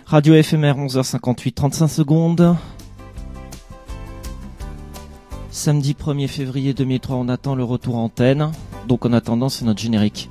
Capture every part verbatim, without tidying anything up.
Radio éphémère, onze heures cinquante-huit, trente-cinq secondes. Samedi premier février deux mille trois, on attend le retour antenne. Donc en attendant, c'est notre générique.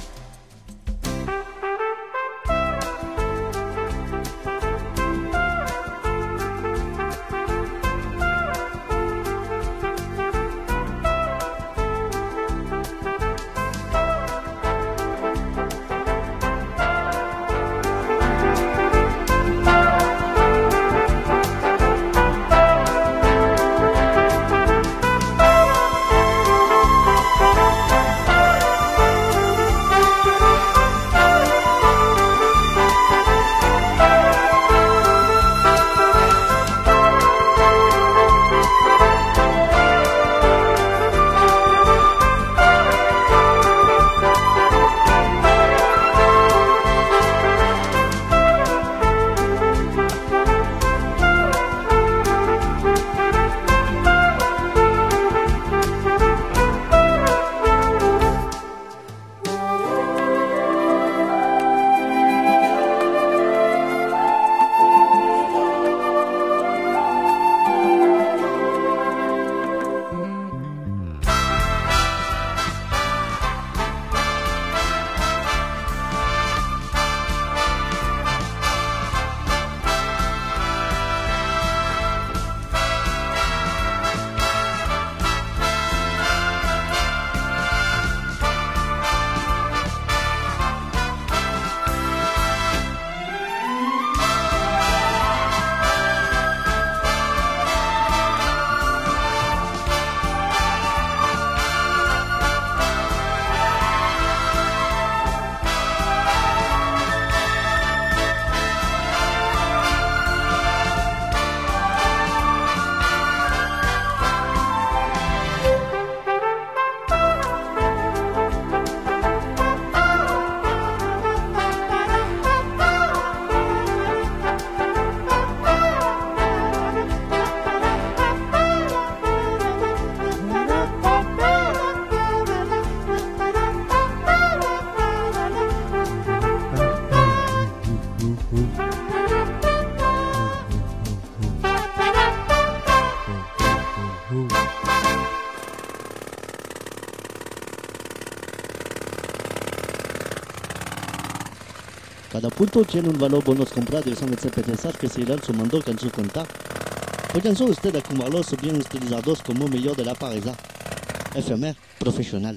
Cada punto tiene un valor bonus comprado usando ese pensar que se irán sumando en su cuenta. Pueden ser ustedes acumularlos bien utilizados como meilleur de la pareja. Éphémère professionnel.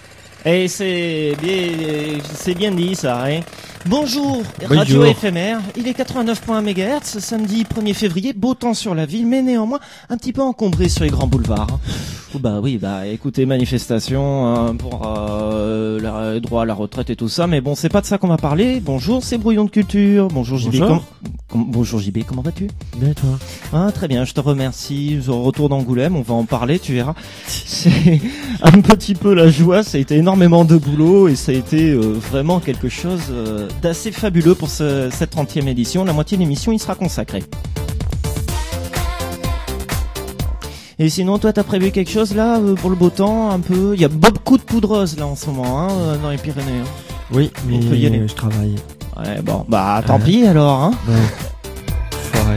Et c'est bien, c'est bien dit ça, hein. Bonjour, Bonjour. Radio éphémère, il est quatre-vingt-neuf virgule un mégahertz, samedi premier février, beau temps sur la ville, mais néanmoins un petit peu encombré sur les grands boulevards. Hein. Oh bah oui, bah écoutez, manifestation hein, pour euh, le droit à la retraite et tout ça, mais bon, c'est pas de ça qu'on va parler. Bonjour, c'est Brouillon de Culture. Bonjour J B. Bonjour. Com- com- bonjour J B, comment vas-tu? Bien et toi? Ah, très bien, je te remercie. Au retour d'Angoulême, on va en parler, tu verras. C'est un petit peu la joie, ça a été énormément de boulot et ça a été euh, vraiment quelque chose euh, d'assez fabuleux pour ce, cette trentième édition. La moitié de l'émission y sera consacrée. Et sinon, toi, t'as prévu quelque chose là euh, pour le beau temps, un peu? Il y a beaucoup de poudreuse là en ce moment, hein, euh, dans les Pyrénées. Hein. Oui, mais On peut y aller. je travaille. Ouais, bon, bah tant Ouais. pis alors, hein. Ouais. Foiré.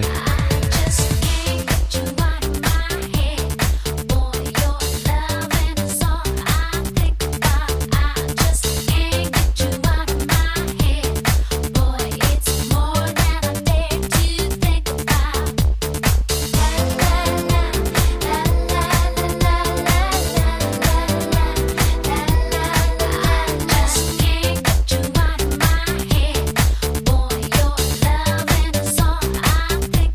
Boy, your love and it's all I think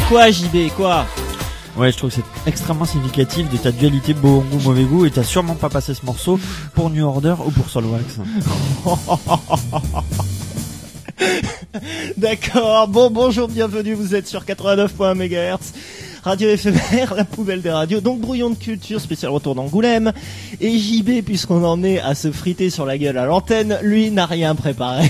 Quoi, J B, quoi? Ouais, je trouve que c'est extrêmement significatif de ta dualité bon goût, mauvais goût, et t'as sûrement pas passé ce morceau pour New Order ou pour Soulwax. D'accord, bon, bonjour, bienvenue, vous êtes sur quatre-vingt-neuf virgule un mégahertz, radio éphémère, la poubelle des radios, donc brouillon de culture, spécial retour d'Angoulême, et J B, puisqu'on en est à se friter sur la gueule à l'antenne, lui n'a rien préparé.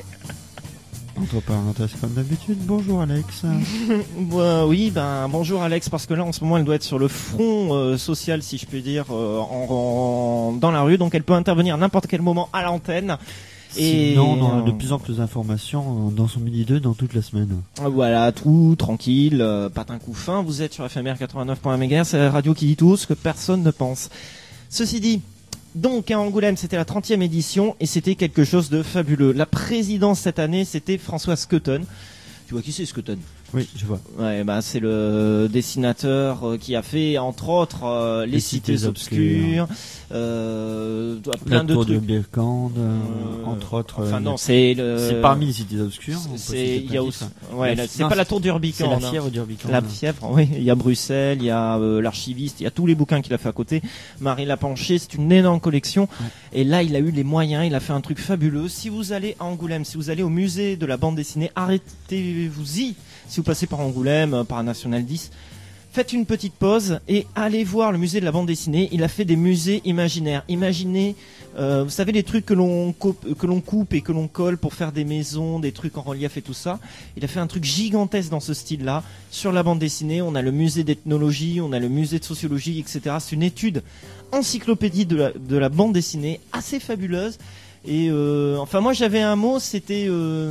Entre parenthèses, comme d'habitude, bonjour Alex. Bon, oui, ben bonjour Alex, parce que là en ce moment elle doit être sur le front euh, social, si je puis dire, euh, en, en, dans la rue, donc elle peut intervenir à n'importe quel moment à l'antenne. Et sinon, on a euh, de plus en plus d'informations dans son midi deux dans toute la semaine. Voilà, tout tranquille, euh, pas d'un coup fin. Vous êtes sur F M R quatre-vingt-neuf virgule un mégahertz, c'est la radio qui dit tout ce que personne ne pense. Ceci dit, donc à Angoulême, c'était la trentième édition et c'était quelque chose de fabuleux. La présidence cette année, c'était François Skeuten. Tu vois qui c'est Skeuten? Oui, je vois. Ouais, bah c'est le dessinateur euh, qui a fait entre autres euh, les, les cités, cités obscures, euh, plein la de tour trucs. de Birkand, euh, euh, entre autres. Enfin euh, non, c'est le. C'est parmi les cités obscures. C'est il y a aussi. Ouais, la, là, c'est non, pas la tour d'Urbicand. C'est la fièvre d'Urbicand. La fièvre, oui. Il y a Bruxelles, il y a euh, l'archiviste, il y a tous les bouquins qu'il a fait à côté. Marie Lapanché, c'est une énorme collection. Ouais. Et là, il a eu les moyens, il a fait un truc fabuleux. Si vous allez à Angoulême, si vous allez au musée de la bande dessinée, arrêtez-vous-y. Si vous passez par Angoulême, par National dix, faites une petite pause et allez voir le musée de la bande dessinée. Il a fait des musées imaginaires. Imaginez, euh, vous savez, les trucs que l'on coupe, que l'on coupe et que l'on colle pour faire des maisons, des trucs en relief et tout ça. Il a fait un truc gigantesque dans ce style-là. Sur la bande dessinée, on a le musée d'ethnologie, on a le musée de sociologie, et cetera. C'est une étude encyclopédie de la, de la bande dessinée assez fabuleuse. Et euh, enfin, moi, j'avais un mot, c'était... Euh,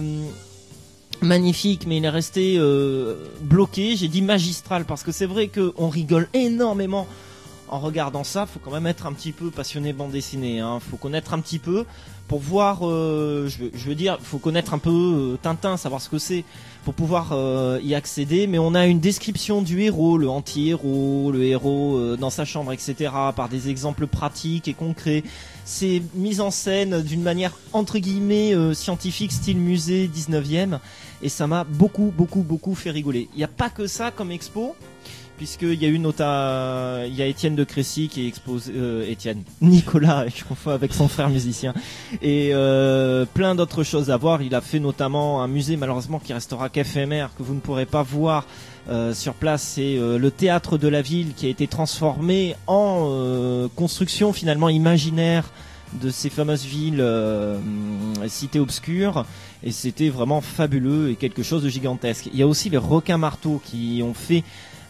magnifique, mais il est resté euh, bloqué. J'ai dit magistral parce que c'est vrai qu'on rigole énormément en regardant ça. Faut quand même être un petit peu passionné bande dessinée, hein. Faut connaître un petit peu pour voir, euh, je, veux, je veux dire, faut connaître un peu euh, Tintin, savoir ce que c'est pour pouvoir euh, y accéder. Mais on a une description du héros, le anti-héros, le héros euh, dans sa chambre, et cetera, par des exemples pratiques et concrets. C'est mis en scène d'une manière entre guillemets euh, scientifique, style musée dix-neuvième, et ça m'a beaucoup, beaucoup, beaucoup fait rigoler. Il n'y a pas que ça comme expo, puisqu'il y a eu nota, il y a Étienne de Crécy qui est exposé, euh, Étienne, Nicolas, je confonds avec son frère musicien, et euh, plein d'autres choses à voir. Il a fait notamment un musée malheureusement qui restera qu'éphémère, que vous ne pourrez pas voir Euh, sur place. C'est euh, le théâtre de la ville qui a été transformé en euh, construction finalement imaginaire de ces fameuses villes euh, cités obscures, et c'était vraiment fabuleux et quelque chose de gigantesque. Il y a aussi les requins marteaux qui ont fait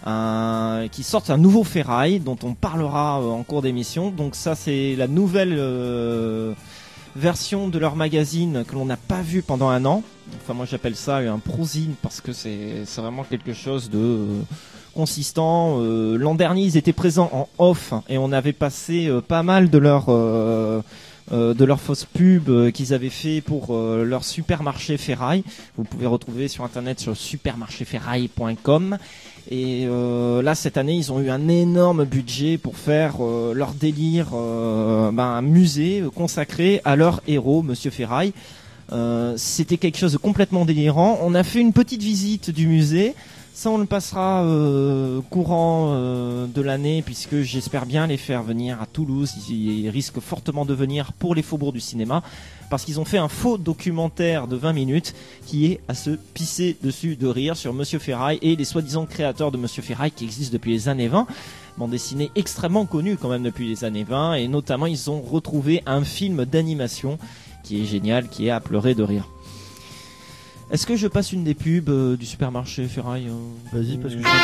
un, qui sortent un nouveau ferraille dont on parlera euh, en cours d'émission. Donc ça, c'est la nouvelle euh, version de leur magazine que l'on n'a pas vu pendant un an. Enfin, moi j'appelle ça un prozine parce que c'est, c'est vraiment quelque chose de euh, consistant. Euh, l'an dernier, ils étaient présents en off et on avait passé euh, pas mal de leurs euh, euh, de leurs fausses pubs euh, qu'ils avaient fait pour euh, leur supermarché ferraille. Vous pouvez retrouver sur internet sur supermarché ferraille point com. Et euh, là, cette année, ils ont eu un énorme budget pour faire euh, leur délire, euh, ben, un musée consacré à leur héros, Monsieur Ferraille. Euh, c'était quelque chose de complètement délirant. On a fait une petite visite du musée. Ça, on le passera euh, courant euh, de l'année, puisque j'espère bien les faire venir à Toulouse. Ils, ils risquent fortement de venir pour les faubourgs du cinéma, parce qu'ils ont fait un faux documentaire de vingt minutes qui est à se pisser dessus de rire sur Monsieur Ferraille et les soi-disant créateurs de Monsieur Ferraille qui existent depuis les années vingt. Bande dessinée extrêmement connue quand même depuis les années vingt, et notamment ils ont retrouvé un film d'animation qui est génial, qui est à pleurer de rire. Est-ce que je passe une des pubs euh, du supermarché Ferraille euh, Vas-y, parce que je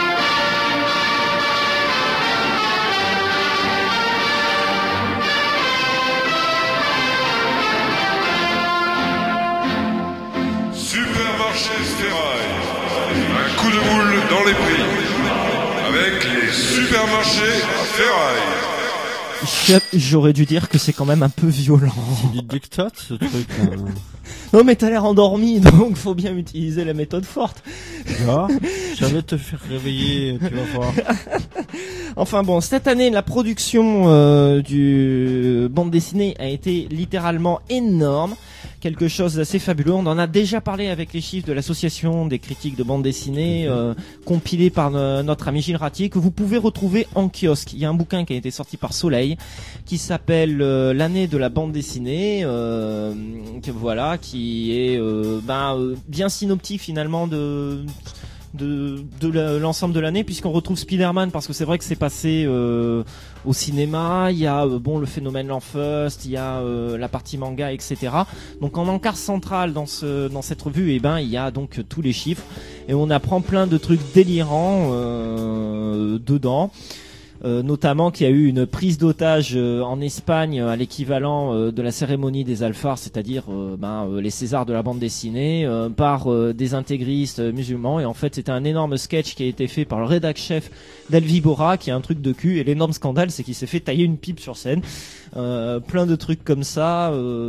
Supermarché Ferraille, un coup de boule dans les prix, avec les supermarchés Ferraille. J'aurais dû dire que c'est quand même un peu violent. C'est du dictat, ce truc. Hein. Non, mais t'as l'air endormi, donc faut bien utiliser la méthode forte. Ah, j'allais te faire réveiller, tu vas voir. Enfin bon, cette année, la production euh, du bande dessinée a été littéralement énorme. quelque chose d'assez fabuleux. On en a déjà parlé avec les chiffres de l'association des critiques de bande dessinée, euh, compilés par euh, notre ami Gilles Ratier, que vous pouvez retrouver en kiosque. Il y a un bouquin qui a été sorti par Soleil, qui s'appelle euh, l'année de la bande dessinée, euh, que voilà, qui est euh, ben, euh, bien synoptique finalement de de, de la, l'ensemble de l'année, puisqu'on retrouve Spider-Man, parce que c'est vrai que c'est passé euh, au cinéma. Il y a euh, bon le phénomène Lanfeust, il y a euh, la partie manga, et cetera. Donc en encart central dans ce dans cette revue, et eh ben il y a donc tous les chiffres et on apprend plein de trucs délirants euh, dedans. Euh, notamment qu'il y a eu une prise d'otage euh, en Espagne à l'équivalent euh, de la cérémonie des Alphars, c'est-à-dire euh, ben, euh, les Césars de la bande dessinée, euh, par euh, des intégristes euh, musulmans. Et en fait, c'était un énorme sketch qui a été fait par le rédac-chef d'Elvi Bora, qui est un truc de cul. Et l'énorme scandale, c'est qu'il s'est fait tailler une pipe sur scène. Euh, plein de trucs comme ça.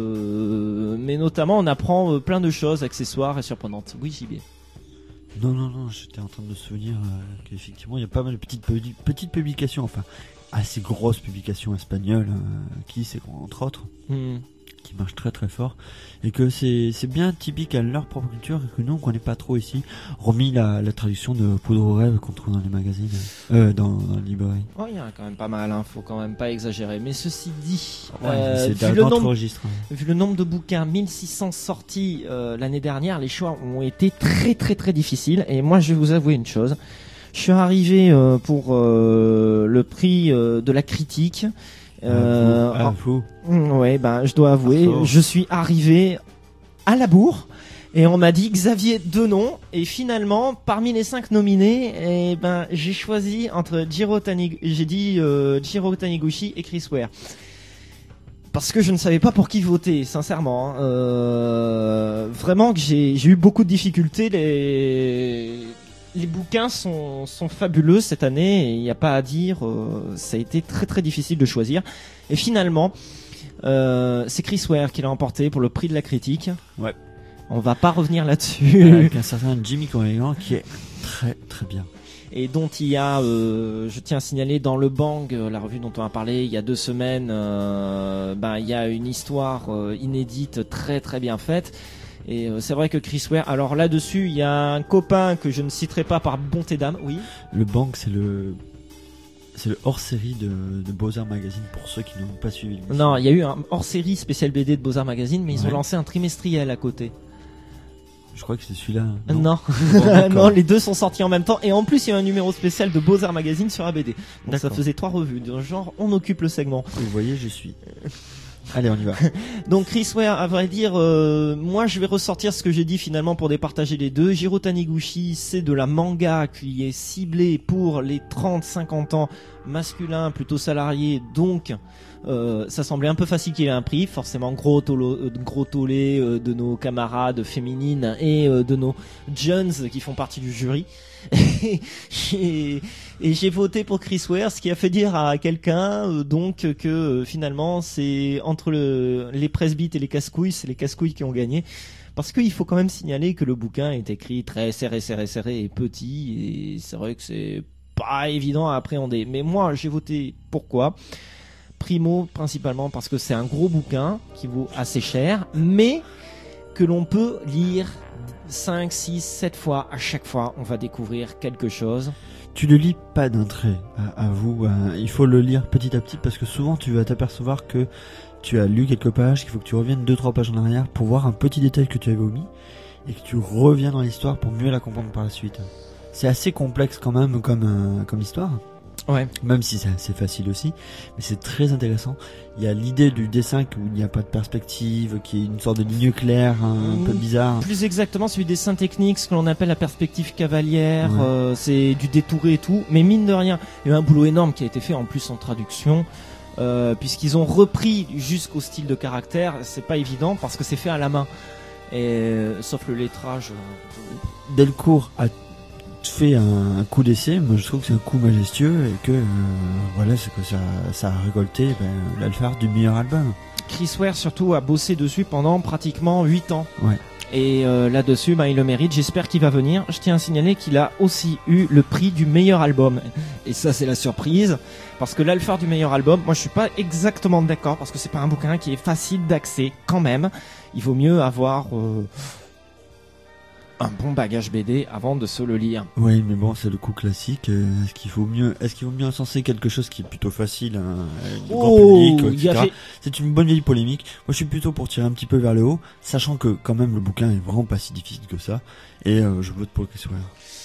Euh, mais notamment, on apprend euh, plein de choses accessoires et surprenantes. Oui, J B. Non, non, non, j'étais en train de me souvenir euh, qu'effectivement il y a pas mal de petites, petites publications, enfin assez grosses publications espagnoles, euh, qui c'est entre autres, mm. qui marchent très très fort, et que c'est c'est bien typique à leur propre culture et que nous on connaît pas trop ici, remis la, la traduction de Poudre aux rêves qu'on trouve dans les magazines, euh, dans, dans les librairies. Oh, il y en a quand même pas mal, hein, faut quand même pas exagérer. Mais ceci dit, ouais, euh, c'est vu, le nombre, registre, hein. vu le nombre de bouquins, mille six cents sortis euh, l'année dernière, les choix ont été très très très difficiles. Et moi, je vais vous avouer une chose. Je suis arrivé euh, pour euh, le prix euh, de la critique. Euh, ah, vous. Ah, vous. Ouais, ben, je dois avouer, ah, je suis arrivé à la bourre. Et on m'a dit Xavier Denon, et finalement, parmi les cinq nominés, eh ben, j'ai choisi entre Jiro Taniguchi, j'ai dit euh, Jiro Taniguchi et Chris Ware. Parce que je ne savais pas pour qui voter, sincèrement. Hein. Euh, vraiment que j'ai, j'ai eu beaucoup de difficultés. Les, les bouquins sont, sont fabuleux cette année, et il n'y a pas à dire. Euh, ça a été très très difficile de choisir. Et finalement, euh, c'est Chris Ware qui l'a emporté pour le prix de la critique. Ouais. On va pas revenir là-dessus. Avec un certain Jimmy Corrigan qui est très très bien. Et dont il y a, euh, je tiens à signaler, dans le Bang, la revue dont on a parlé il y a deux semaines, euh, ben il y a une histoire euh, inédite très très bien faite. Et euh, c'est vrai que Chris Ware, alors là-dessus, il y a un copain que je ne citerai pas par bonté d'âme, oui. Le Bang, c'est le... C'est le hors-série de, de Beaux-Arts Magazine pour ceux qui n'ont pas suivi l'émission. Non, il y a eu un hors-série spécial B D de Beaux-Arts Magazine, mais ils ouais. ont lancé un trimestriel à côté. Je crois que c'est celui-là. Non, non, bon, non, les deux sont sortis en même temps. Et en plus, il y a un numéro spécial de Beaux-Arts Magazine sur A B D. Donc ça faisait trois revues. De genre, on occupe le segment. Vous voyez, je suis... Allez, on y va. Donc Chris Ware, à vrai dire, euh, moi je vais ressortir ce que j'ai dit finalement pour départager les deux. Jiro Taniguchi, c'est de la manga qui est ciblée pour les trente à cinquante ans masculins, plutôt salariés, donc euh, ça semblait un peu facile qu'il ait un prix, forcément gros, tolo, euh, gros tollé euh, de nos camarades féminines et euh, de nos jeunes qui font partie du jury. et, et j'ai voté pour Chris Ware, ce qui a fait dire à quelqu'un euh, donc que euh, finalement c'est entre le, les presbytes et les casse-couilles, c'est les casse-couilles qui ont gagné. Parce qu'il faut quand même signaler que le bouquin est écrit très serré, serré, serré et petit, et c'est vrai que c'est pas évident à appréhender. Mais moi, j'ai voté pourquoi ? Primo, principalement parce que c'est un gros bouquin qui vaut assez cher, mais que l'on peut lire cinq, six, sept fois. À chaque fois, on va découvrir quelque chose. Tu le lis pas d'un trait, à, à vous. À, il faut le lire petit à petit parce que souvent, tu vas t'apercevoir que tu as lu quelques pages, qu'il faut que tu reviennes deux, trois pages en arrière pour voir un petit détail que tu avais omis et que tu reviens dans l'histoire pour mieux la comprendre par la suite. C'est assez complexe quand même comme, euh, comme histoire. Ouais. Même si c'est assez facile aussi, mais c'est très intéressant. Il y a l'idée du dessin où il n'y a pas de perspective, qui est une sorte de ligne claire, un, un mmh, peu bizarre. Plus exactement, c'est du dessin technique, ce que l'on appelle la perspective cavalière. Ouais. Euh, c'est du détouré et tout. Mais mine de rien, il y a eu un boulot énorme qui a été fait en plus en traduction. Euh, puisqu'ils ont repris jusqu'au style de caractère, c'est pas évident parce que c'est fait à la main. Et euh, sauf le lettrage. Euh... Delcourt a fait un, un coup d'essai, moi je trouve que c'est un coup majestueux et que euh, voilà, c'est que ça, ça a récolté ben, l'Alphard du meilleur album. Chris Ware surtout a bossé dessus pendant pratiquement huit ans. Ouais. Et euh, là-dessus, ben, il le mérite. J'espère qu'il va venir. Je tiens à signaler qu'il a aussi eu le prix du meilleur album. Et ça, c'est la surprise. Parce que l'Alphard du meilleur album, moi, je suis pas exactement d'accord. Parce que c'est pas un bouquin qui est facile d'accès, quand même. Il vaut mieux avoir euh, un bon bagage B D avant de se le lire. Oui, mais bon, c'est le coup classique. Est-ce qu'il faut mieux, est-ce qu'il vaut mieux encenser quelque chose qui est plutôt facile, hein, du oh, grand public, et cetera. Fait... C'est une bonne vieille polémique. Moi, je suis plutôt pour tirer un petit peu vers le haut, sachant que quand même le bouquin est vraiment pas si difficile que ça. Et euh, je vote pour le Chris Ware.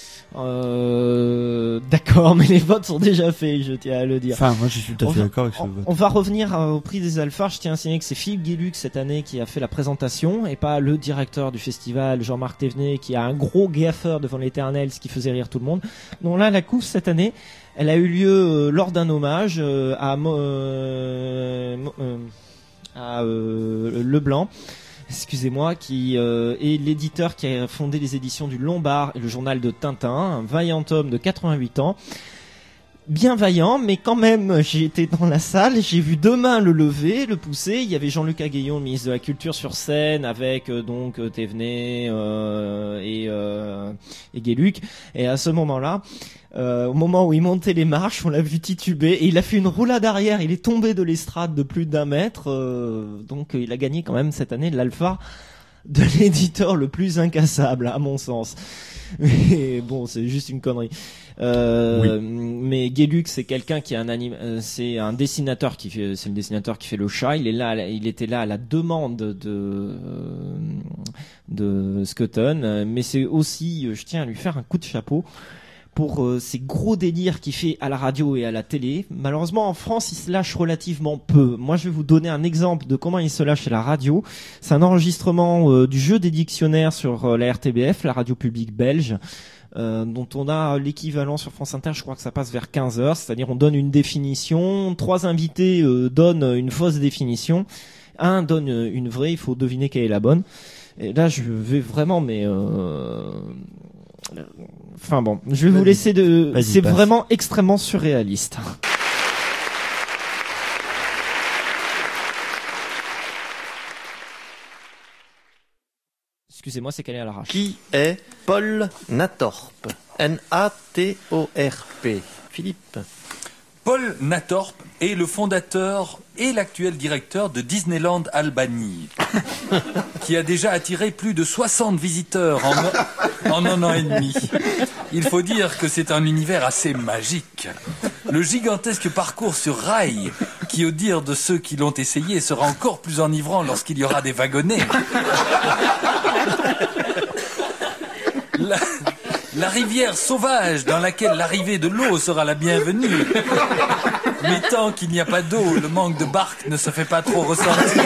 Euh, d'accord, mais les votes sont déjà faits, je tiens à le dire. Enfin, moi, je suis tout à fait d'accord avec ce on, vote. On va revenir euh, au prix des Alphards. Je tiens à signaler que c'est Philippe Guélux cette année qui a fait la présentation et pas le directeur du festival, Jean-Marc Thévenet, qui a un gros gaffeur devant l'éternel, ce qui faisait rire tout le monde. Donc là, la couve cette année, elle a eu lieu euh, lors d'un hommage euh, à, euh, euh, à euh, Leblanc. Excusez-moi, qui euh, est l'éditeur qui a fondé les éditions du Lombard et le journal de Tintin, un vaillant homme de quatre-vingt-huit ans. Bien vaillant, mais quand même, j'ai été dans la salle, j'ai vu deux mains le lever, le pousser. Il y avait Jean-Luc Aguillon, le ministre de la Culture, sur scène, avec euh, donc euh, Thévenet euh, et, euh, et Guéluc. Et à ce moment-là, euh, au moment où il montait les marches, on l'a vu tituber et il a fait une roulade arrière. Il est tombé de l'estrade de plus d'un mètre. Euh, donc il a gagné quand même cette année l'Alpha de l'éditeur le plus incassable, à mon sens. Mais bon, c'est juste une connerie. Euh, oui. Mais Guélux, c'est quelqu'un qui est un anim... c'est un dessinateur qui fait, c'est le dessinateur qui fait le chat. Il est là, il était là à la demande de de Skeleton, mais c'est aussi, je tiens à lui faire un coup de chapeau pour euh, ces gros délires qu'il fait à la radio et à la télé. Malheureusement, en France, il se lâche relativement peu. Moi, je vais vous donner un exemple de comment il se lâche à la radio. C'est un enregistrement euh, du jeu des dictionnaires sur euh, la R T B F, la radio publique belge, euh, dont on a l'équivalent sur France Inter. Je crois que ça passe vers quinze heures. C'est-à-dire, on donne une définition, trois invités euh, donnent une fausse définition, un donne une vraie, il faut deviner quelle est la bonne. Et là, je vais vraiment, mais... Euh... Enfin bon, je vais vous laisser de... Vas-y, c'est passe. vraiment extrêmement surréaliste. Excusez-moi, c'est calé à l'arrache. Qui est Paul Natorp? N A T O R P. Philippe. Paul Natorp est le fondateur et l'actuel directeur de Disneyland Albany, qui a déjà attiré plus de soixante visiteurs en, en un an et demi. Il faut dire que c'est un univers assez magique. Le gigantesque parcours sur rail, qui au dire de ceux qui l'ont essayé, sera encore plus enivrant lorsqu'il y aura des wagonnets. La... La rivière sauvage dans laquelle l'arrivée de l'eau sera la bienvenue. Mais tant qu'il n'y a pas d'eau, le manque de barques ne se fait pas trop ressentir.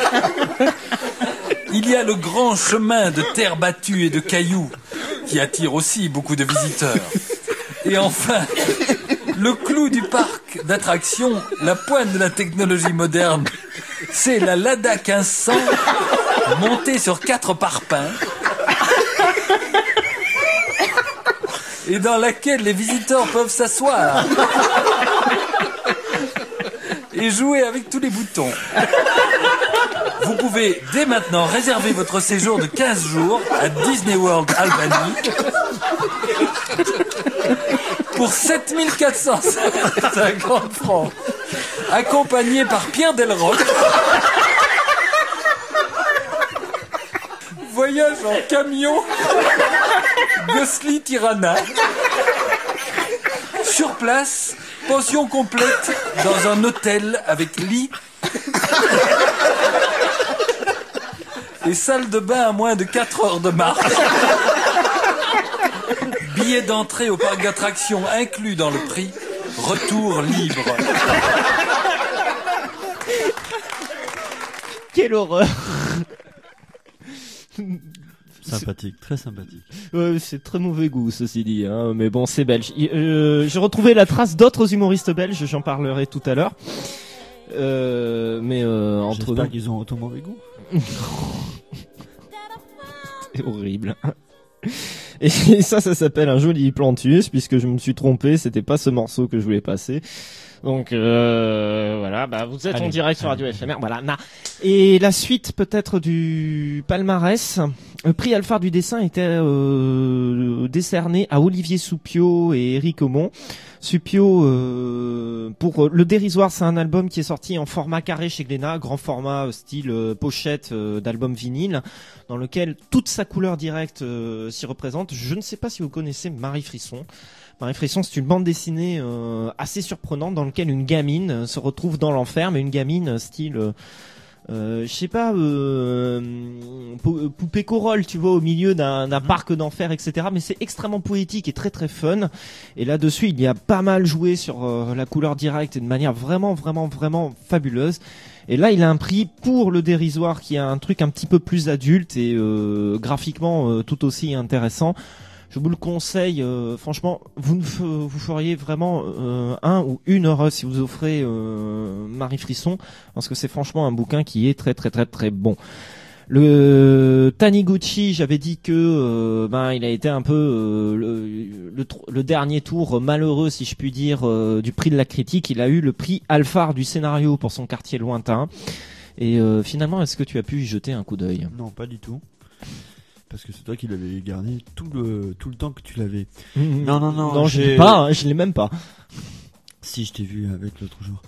Il y a le grand chemin de terre battue et de cailloux qui attire aussi beaucoup de visiteurs. Et enfin, le clou du parc d'attractions, la pointe de la technologie moderne, c'est la Lada quinze cents montée sur quatre parpaings et dans laquelle les visiteurs peuvent s'asseoir et jouer avec tous les boutons. Vous pouvez dès maintenant réserver votre séjour de quinze jours à Disney World Albany pour sept mille quatre cent cinquante francs, accompagné par Pierre Delroc. Voyage en camion Gosli Tirana. Sur place, pension complète dans un hôtel avec lit et salle de bain à moins de quatre heures de marche. Billet d'entrée au parc d'attractions inclus dans le prix. Retour libre. Quelle horreur. Sympathique, très sympathique. Ouais, c'est très mauvais goût, ceci dit, hein, mais bon, c'est belge. Euh, j'ai retrouvé la trace d'autres humoristes belges, j'en parlerai tout à l'heure. Euh, mais euh, entre J'espère nous... qu'ils ont autant mauvais goût. C'est horrible. Et ça, ça s'appelle un joli plantus, puisque je me suis trompé, c'était pas ce morceau que je voulais passer. Donc euh, voilà, bah vous êtes allez, en direct sur Radio allez. F M R, voilà. Nah. Et la suite peut-être du palmarès. Le prix Alphard du dessin était euh, décerné à Olivier Soupio et Eric Aumont. Supio, euh, pour euh, Le Dérisoire, c'est un album qui est sorti en format carré chez Glénat, grand format euh, style euh, pochette euh, d'album vinyle, dans lequel toute sa couleur directe euh, s'y représente. Je ne sais pas si vous connaissez Marie Frisson. Marie Frisson, c'est une bande dessinée euh, assez surprenante dans laquelle une gamine euh, se retrouve dans l'enfer, mais une gamine euh, style... Euh, Euh, je sais pas, euh, pou- poupée Corolle, tu vois, au milieu d'un, d'un parc d'enfer, et cetera. Mais c'est extrêmement poétique et très très fun. Et là-dessus, il y a pas mal joué sur euh, la couleur directe et de manière vraiment, vraiment, vraiment fabuleuse. Et là, il a un prix pour Le Dérisoire, qui a un truc un petit peu plus adulte et euh, graphiquement euh, tout aussi intéressant. Je vous le conseille, euh, franchement, vous ne f- vous feriez vraiment euh, un ou une heureuse si vous offrez euh, Marie Frisson, parce que c'est franchement un bouquin qui est très très très très bon. Le Taniguchi, j'avais dit que euh, ben il a été un peu euh, le, le, le dernier tour malheureux, si je puis dire, euh, du prix de la critique. Il a eu le prix Alphard du scénario pour son Quartier lointain. Et euh, finalement, est-ce que tu as pu y jeter un coup d'œil ? Non, pas du tout. Parce que c'est toi qui l'avais gardé tout le tout le temps que tu l'avais. Mmh. Non, non, non. Non, je j'ai- l'ai pas, hein, je l'ai même pas. Si, je t'ai vu avec l'autre jour.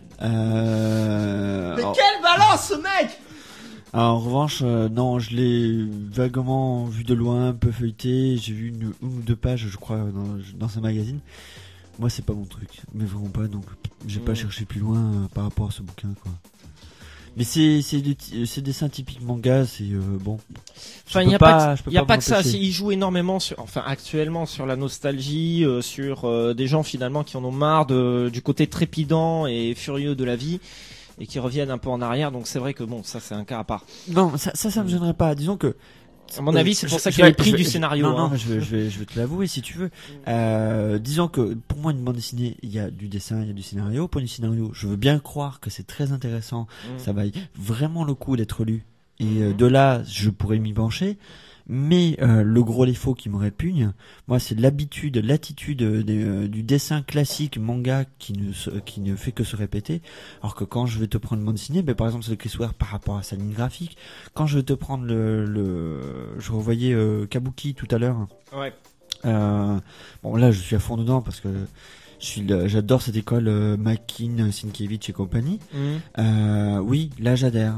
Euh... Mais en... quelle balance, ce mec! En revanche, euh, non, je l'ai vaguement vu de loin, un peu feuilleté. J'ai vu une, une ou deux pages, je crois, dans, dans un magazine. Moi, c'est pas mon truc, mais vraiment pas. Donc, j'ai Mmh. pas cherché plus loin euh, par rapport à ce bouquin, quoi. Mais c'est c'est des ti- c'est des dessins typiques manga, c'est euh, bon. Enfin, Je il n'y peux a pas, pas- que- je peux il y a pas pas que ça. m'empêcher. Il joue énormément sur, enfin, actuellement sur la nostalgie, euh, sur euh, des gens finalement qui en ont marre de, du côté trépidant et furieux de la vie et qui reviennent un peu en arrière. Donc c'est vrai que bon, ça c'est un cas à part. Non, ça ça, ça me gênerait pas. Disons que À mon Euh, avis, c'est pour je- ça je qu'il y a vais- le prix je du vais- scénario. Non, non, hein. mais je vais, je vais, je vais te l'avouer si tu veux. Euh, disons que pour moi, une bande dessinée, il y a du dessin, il y a du scénario. Pour du scénario, je veux bien croire que c'est très intéressant. Mm. Ça vaille vraiment le coup d'être lu. Et euh, Mhm. de là, je pourrais m'y pencher. Mais euh, le gros défaut qui me répugne, moi, c'est l'habitude, l'attitude euh, des, euh, du dessin classique manga qui ne se- qui ne fait que se répéter. Alors que quand je vais te prendre une bande dessinée, ben, par exemple, c'est le Chris Ware par rapport à sa ligne graphique. Quand je vais te prendre le, le je revoyais euh, Kabuki tout à l'heure. Ouais. Euh, bon, là, je suis à fond dedans parce que je suis, le- j'adore cette école euh, Makin, Sienkiewicz et compagnie. Mm. Euh, oui, là j'adhère.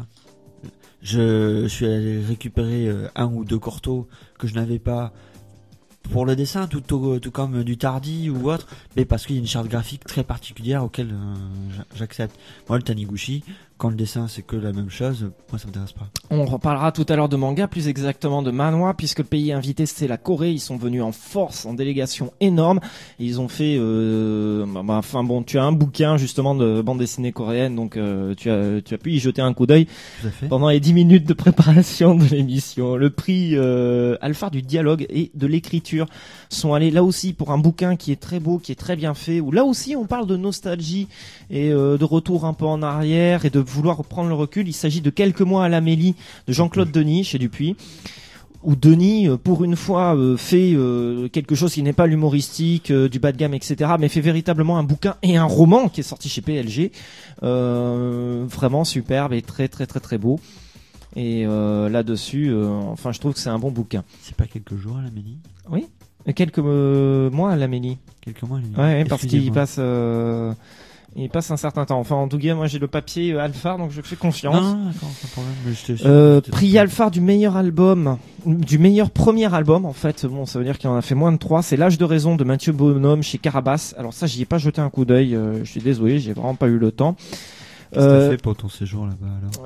Je, je suis allé récupérer euh, un ou deux cortos que je n'avais pas pour le dessin, tout, au- tout comme du Tardy ou autre, mais parce qu'il y a une charte graphique très particulière auquel euh, j'a- j'accepte. Moi, le Taniguchi, quand le dessin c'est que la même chose, moi ça m'intéresse pas. On reparlera tout à l'heure de manga, plus exactement de manhwa, puisque le pays invité c'est la Corée. Ils sont venus en force, en délégation énorme. Et ils ont fait, euh, bah, bah, enfin bon, tu as un bouquin justement de bande dessinée coréenne, donc euh, tu as, tu as pu y jeter un coup d'œil Tout à fait. pendant les dix minutes de préparation de l'émission. Le prix euh, Alphard du dialogue et de l'écriture sont allés là aussi pour un bouquin qui est très beau, qui est très bien fait, où là aussi on parle de nostalgie et euh, de retour un peu en arrière et de vouloir reprendre le recul. Il s'agit de Quelques mois à l'Amélie de Jean-Claude Denis chez Dupuis, où Denis, euh, pour une fois, euh, fait euh, quelque chose qui n'est pas l'humoristique, euh, du bas de gamme, et cetera, mais fait véritablement un bouquin et un roman qui est sorti chez P L G, euh, vraiment superbe et très très très très beau. Et euh, là-dessus, euh, enfin, je trouve que c'est un bon bouquin. C'est pas quelques jours à l'Amélie? Oui. Et quelques euh, mois à l'Amélie. Quelques mois à l'Amélie. Ouais, ouais, parce qu'il Excusez-moi. passe, euh, il passe un certain temps. Enfin, en tout cas, moi j'ai le papier euh, Alphard, donc je fais confiance. Non, non, d'accord, pas de problème. Mais je te- Euh, je te- prix Alphard du meilleur album, du meilleur premier album en fait. Bon, ça veut dire qu'il en a fait moins de trois. C'est L'âge de raison de Mathieu Bonhomme chez Carabas. Alors ça, j'y ai pas jeté un coup d'œil. euh, je suis désolé, j'ai vraiment pas eu le temps. Qu'est-ce que Euh, t'as fait pour ton séjour là-bas alors?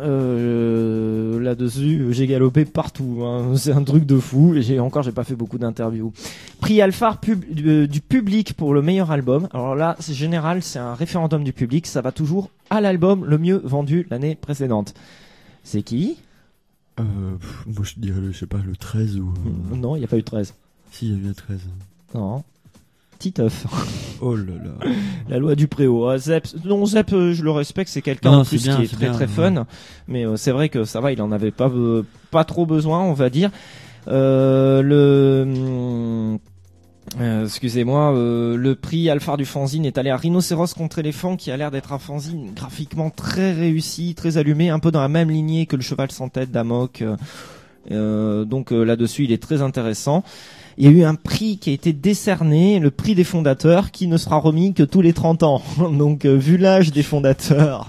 Euh, là-dessus, j'ai galopé partout. Hein. C'est un truc de fou. Et j'ai encore, j'ai pas fait beaucoup d'interviews. Prix Alphard pub, du, du public pour le meilleur album. Alors là, c'est général, c'est un référendum du public. Ça va toujours à l'album le mieux vendu l'année précédente. C'est qui? Euh, pff, moi je dirais, le- je sais pas, le treize ou... euh, Non, il y a pas eu treize. Si, il y a eu le treize. Non. Titeuf. Oh là là. La loi du préau. Ah, Zep, non, Zep, euh, je le respecte, c'est quelqu'un Non, en plus c'est bien, qui est c'est très bien, très ouais. fun. Mais euh, c'est vrai que ça va, il en avait pas euh, pas trop besoin, on va dire. Euh, le hum, euh, excusez-moi, euh, le prix Alphard du fanzine est allé à Rhinocéros contre éléphant, qui a l'air d'être un fanzine graphiquement très réussi, très allumé, un peu dans la même lignée que le cheval sans tête d'Amok. Euh, euh, donc euh, là-dessus, il est très intéressant. il y a eu un prix qui a été décerné, le prix des fondateurs, qui ne sera remis que tous les trente ans. Donc, euh, vu l'âge des fondateurs,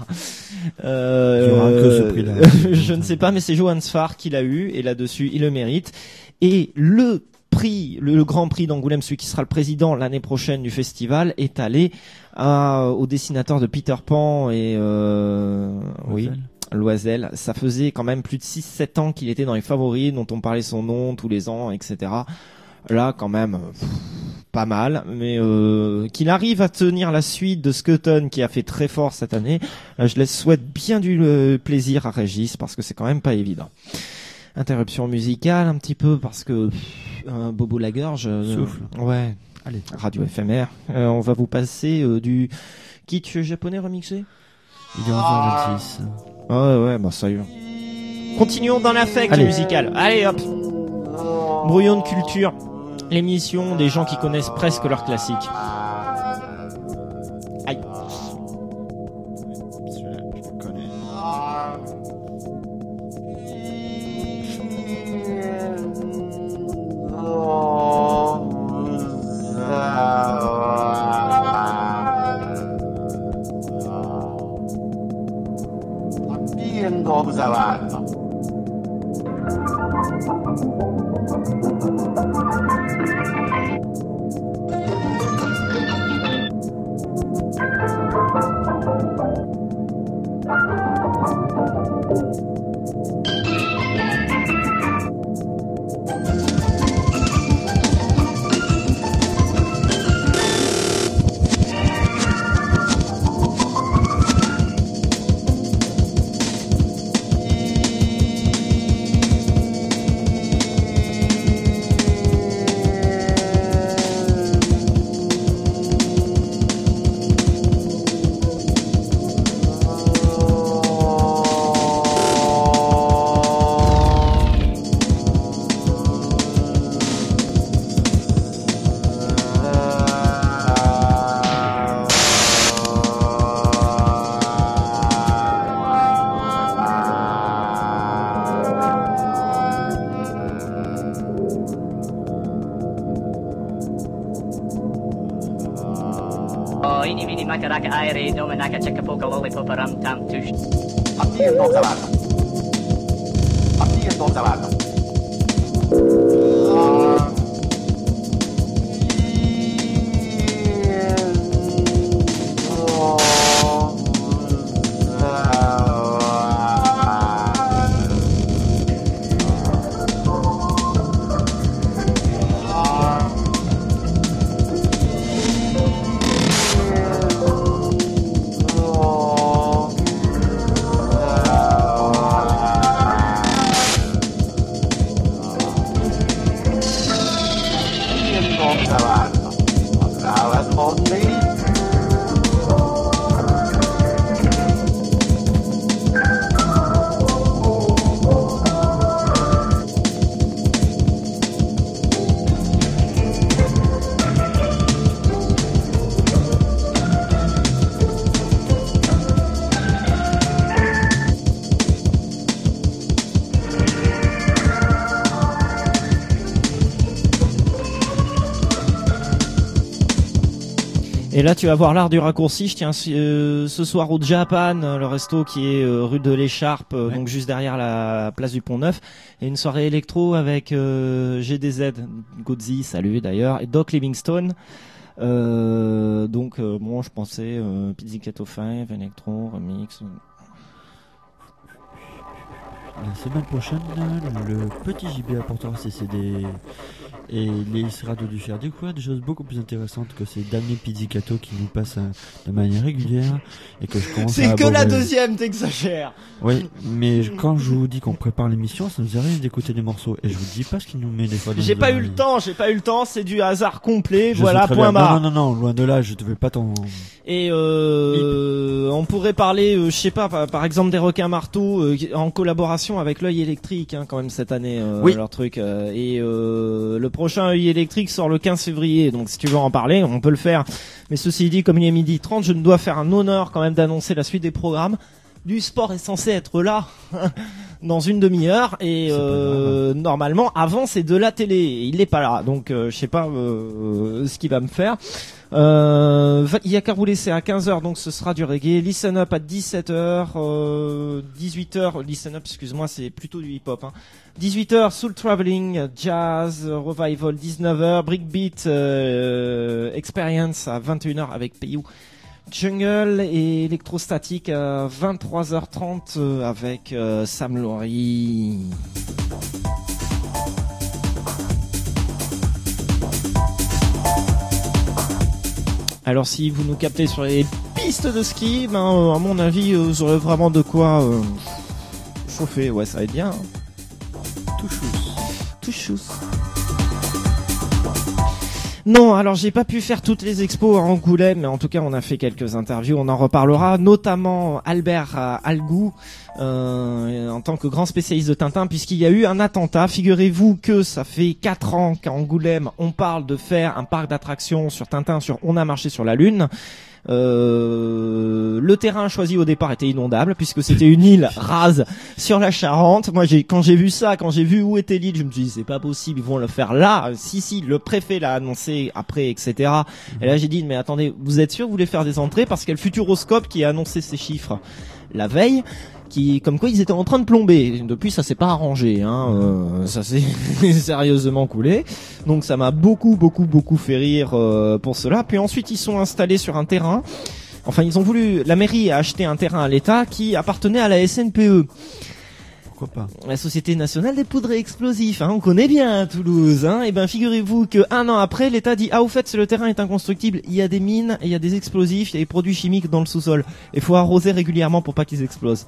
euh, euh, je ne sais pas, mais c'est Johan Sfar qui l'a eu, et là-dessus, il le mérite. Et le prix, le, le grand prix d'Angoulême, celui qui sera le président l'année prochaine du festival, est allé à, au dessinateur de Peter Pan et euh, oui, Loisel. Ça faisait quand même plus de six sept ans qu'il était dans les favoris, dont on parlait son nom tous les ans, et cetera. Là, quand même, pff, pas mal, mais euh, qu'il arrive à tenir la suite de Skeleton qui a fait très fort cette année. Là, je laisse souhaite bien du euh, plaisir à Régis parce que c'est quand même pas évident. Interruption musicale un petit peu parce que euh, Bobo Lagorge, euh, souffle. Ouais, allez, radio éphémère. Euh, on va vous passer euh, du kitsch japonais remixé. Il est onze heures vingt-six. Ah ouais, bah ça y est. Continuons dans l'affect musical. Allez hop. Brouillon de culture. L'émission des gens qui connaissent presque leurs classiques. Aïe. Celui-là, je le connais. Makaraka aere domanaka chakapoka lollipoparam tam tush. Attiendo Zavata. Attiendo Zavata. Et là, tu vas voir l'art du raccourci. Je tiens euh, ce soir au Japan, le resto qui est euh, rue de l'Écharpe, euh, ouais. donc juste derrière la place du Pont-Neuf. Et une soirée électro avec euh, G D Z, Godzi, salut d'ailleurs, et Doc Livingstone. Euh, donc, euh, bon, je pensais euh, Pizzicato cinq, Electro, Remix. La semaine prochaine, le petit J B apportera ses C D et il essaiera de lui faire découvrir des choses beaucoup plus intéressantes que ces damnés pizzicato qui nous passent de manière régulière et que je commence C'est à que aborder. La deuxième, t'exagères. Oui, mais quand je vous dis qu'on prépare l'émission, ça nous arrive d'écouter des morceaux et je vous dis pas ce qu'il nous met des fois dans J'ai les pas oreilles. eu le temps, j'ai pas eu le temps, c'est du hasard complet, Je voilà, sais très point bien. barre. Non, non, non, non, loin de là, je te vais pas t'en... Et euh, on pourrait parler, euh, je sais pas, par, par exemple des requins marteaux euh, en collaboration avec l'œil électrique, hein, quand même cette année, euh, oui. leur truc. Euh, et euh, le prochain œil électrique sort le quinze février, donc si tu veux en parler, on peut le faire. Mais ceci dit, comme il est midi trente, je me dois faire un honneur quand même d'annoncer la suite des programmes. Du sport est censé être là. dans une demi-heure et euh, normalement avant c'est de la télé. Et il est pas là, donc euh, je sais pas euh, ce qu'il va me faire. Euh, Yaka Roulé c'est à quinze heures, donc ce sera du reggae. Listen Up à dix-sept heures, euh, dix-huit heures. Listen Up, excuse-moi, c'est plutôt du hip-hop. Hein. dix-huit heures, Soul Traveling, Jazz, Revival, dix-neuf heures, Breakbeat, euh, Experience à vingt et une heures avec Payou. Jungle et Electrostatic à vingt-trois heures trente euh, avec euh, Sam Laurie. Alors si vous nous captez sur les pistes de ski, ben euh, à mon avis euh, vous aurez vraiment de quoi euh, chauffer. Ouais, ça va être bien. Hein. Tout chousse. Tout chousse. Non, alors j'ai pas pu faire toutes les expos à Angoulême, mais en tout cas on a fait quelques interviews, on en reparlera, notamment Albert Algou, euh, en tant que grand spécialiste de Tintin, puisqu'il y a eu un attentat. Figurez-vous que ça fait quatre ans qu'à Angoulême on parle de faire un parc d'attractions sur Tintin, sur On a marché sur la Lune. Euh, le terrain choisi au départ était inondable puisque c'était une île rase sur la Charente. Moi, j'ai, quand j'ai vu ça, quand j'ai vu où était l'île, je me suis dit c'est pas possible, ils vont le faire là. Si si, le préfet l'a annoncé après, et cetera. Et là, j'ai dit mais attendez, vous êtes sûr vous voulez faire des entrées parce qu'il y a le Futuroscope qui a annoncé ces chiffres la veille, qui comme quoi ils étaient en train de plomber. Depuis ça s'est pas arrangé, hein. Euh, ça s'est sérieusement coulé. Donc ça m'a beaucoup beaucoup beaucoup fait rire euh, pour cela. Puis ensuite ils sont installés sur un terrain. Enfin ils ont voulu, la mairie a acheté un terrain à l'État qui appartenait à la S N P E. Pourquoi pas ? La Société Nationale des Poudres et Explosifs, hein, on connaît bien Toulouse, hein. Et ben figurez-vous que un an après, l'État dit ah au fait le terrain est inconstructible, il y a des mines, il y a des explosifs, il y a des produits chimiques dans le sous-sol. Il faut arroser régulièrement pour pas qu'ils explosent.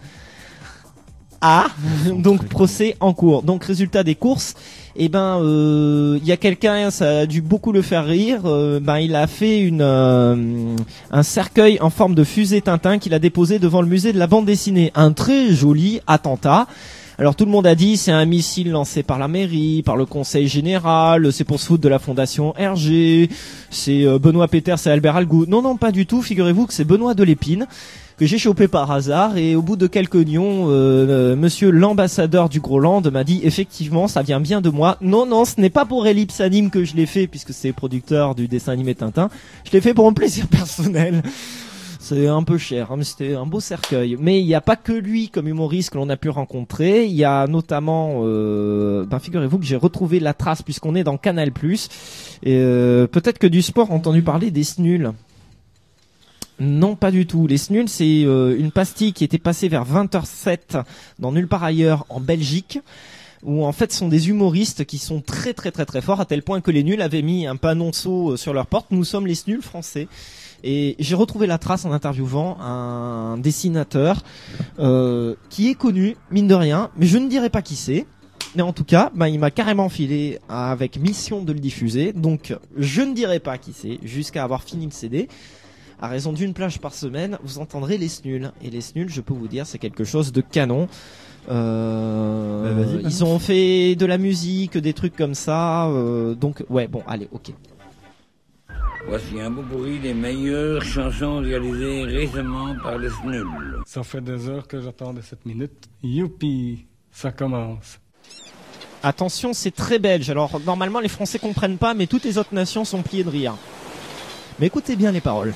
Ah, donc procès en cours. Donc résultat des courses, et eh ben il euh, y a quelqu'un, ça a dû beaucoup le faire rire. Euh, ben il a fait une euh, un cercueil en forme de fusée Tintin qu'il a déposé devant le musée de la bande dessinée. Un très joli attentat. Alors tout le monde a dit c'est un missile lancé par la mairie, par le conseil général, c'est pour se foutre de la fondation R G, c'est euh, Benoît Peters et Albert Algou. Non non pas du tout, figurez-vous que c'est Benoît Delépine que j'ai chopé par hasard et au bout de quelques nions, euh, euh, monsieur l'ambassadeur du Groland m'a dit effectivement ça vient bien de moi. Non non, ce n'est pas pour Ellipse Anime que je l'ai fait puisque c'est producteur du dessin animé Tintin. Je l'ai fait pour un plaisir personnel. C'est un peu cher, hein, mais c'était un beau cercueil. Mais il n'y a pas que lui comme humoriste que l'on a pu rencontrer. Il y a notamment, euh, ben figurez-vous que j'ai retrouvé la trace puisqu'on est dans Canal plus. Et euh, peut-être que du sport a entendu parler des Snuls. Non, pas du tout. Les Snuls, c'est euh, une pastille qui était passée vers vingt heures sept dans Nulle part ailleurs en Belgique, où en fait ce sont des humoristes qui sont très très très très forts à tel point que les Nuls avaient mis un panonceau sur leur porte. Nous sommes les Snuls français. Et j'ai retrouvé la trace en interviewant un dessinateur euh, qui est connu, mine de rien, mais je ne dirai pas qui c'est. Mais en tout cas, bah, il m'a carrément filé avec mission de le diffuser. Donc je ne dirai pas qui c'est jusqu'à avoir fini le C D. À raison d'une plage par semaine, vous entendrez les Snuls. Et les Snuls, je peux vous dire, c'est quelque chose de canon. Euh, bah vas-y, ils ont fait de la musique, des trucs comme ça. Euh, donc, ouais, bon, allez, ok. Voici un beau bruit des meilleures chansons réalisées récemment par les Snuls. Ça fait des heures que j'attendais cette minute. Youpi, ça commence. Attention, c'est très belge. Alors, normalement, les Français comprennent pas, mais toutes les autres nations sont pliées de rire. Mais écoutez bien les paroles.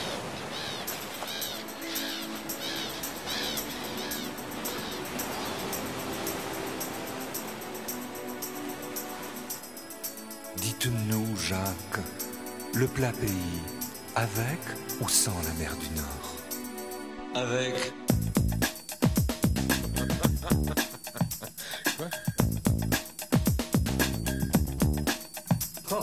Dites-nous, Jacques, le plat pays, avec ou sans la mer du Nord? Avec. Quoi? Oh.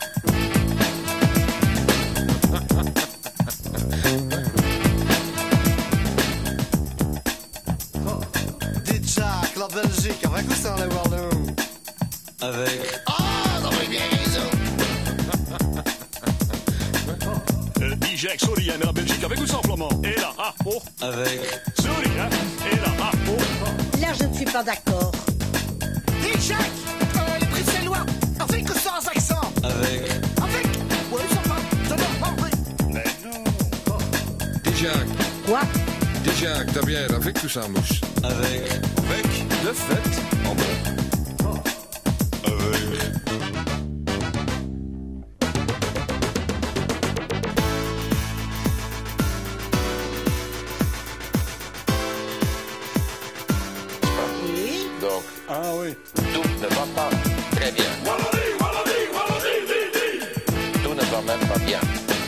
Oh. Dites Jacques, la Belgique, avec ou sans la Wallon? Avec. Ah, non mais bien raison. Euh, dis Jacques, sorry, hein, mais la Belgique avec ou sans flamand? Et là, ah, oh. Avec. Sorry, hein, et là, ah, oh. Là, je ne suis pas d'accord. Dis Jacques, euh, les Bruxellois, avec ou sans accent? Avec. Avec. Ouais, ça va, ça va, en vrai. Mais non. Oh. Dis Jacques. Quoi? Dis Jacques, t'as bien avec ou sans mouche? Avec. Avec. De fait. En bon. Avec. Oui. Donc, Ah oui. tout ne va pas très bien. Tout ne va même pas bien.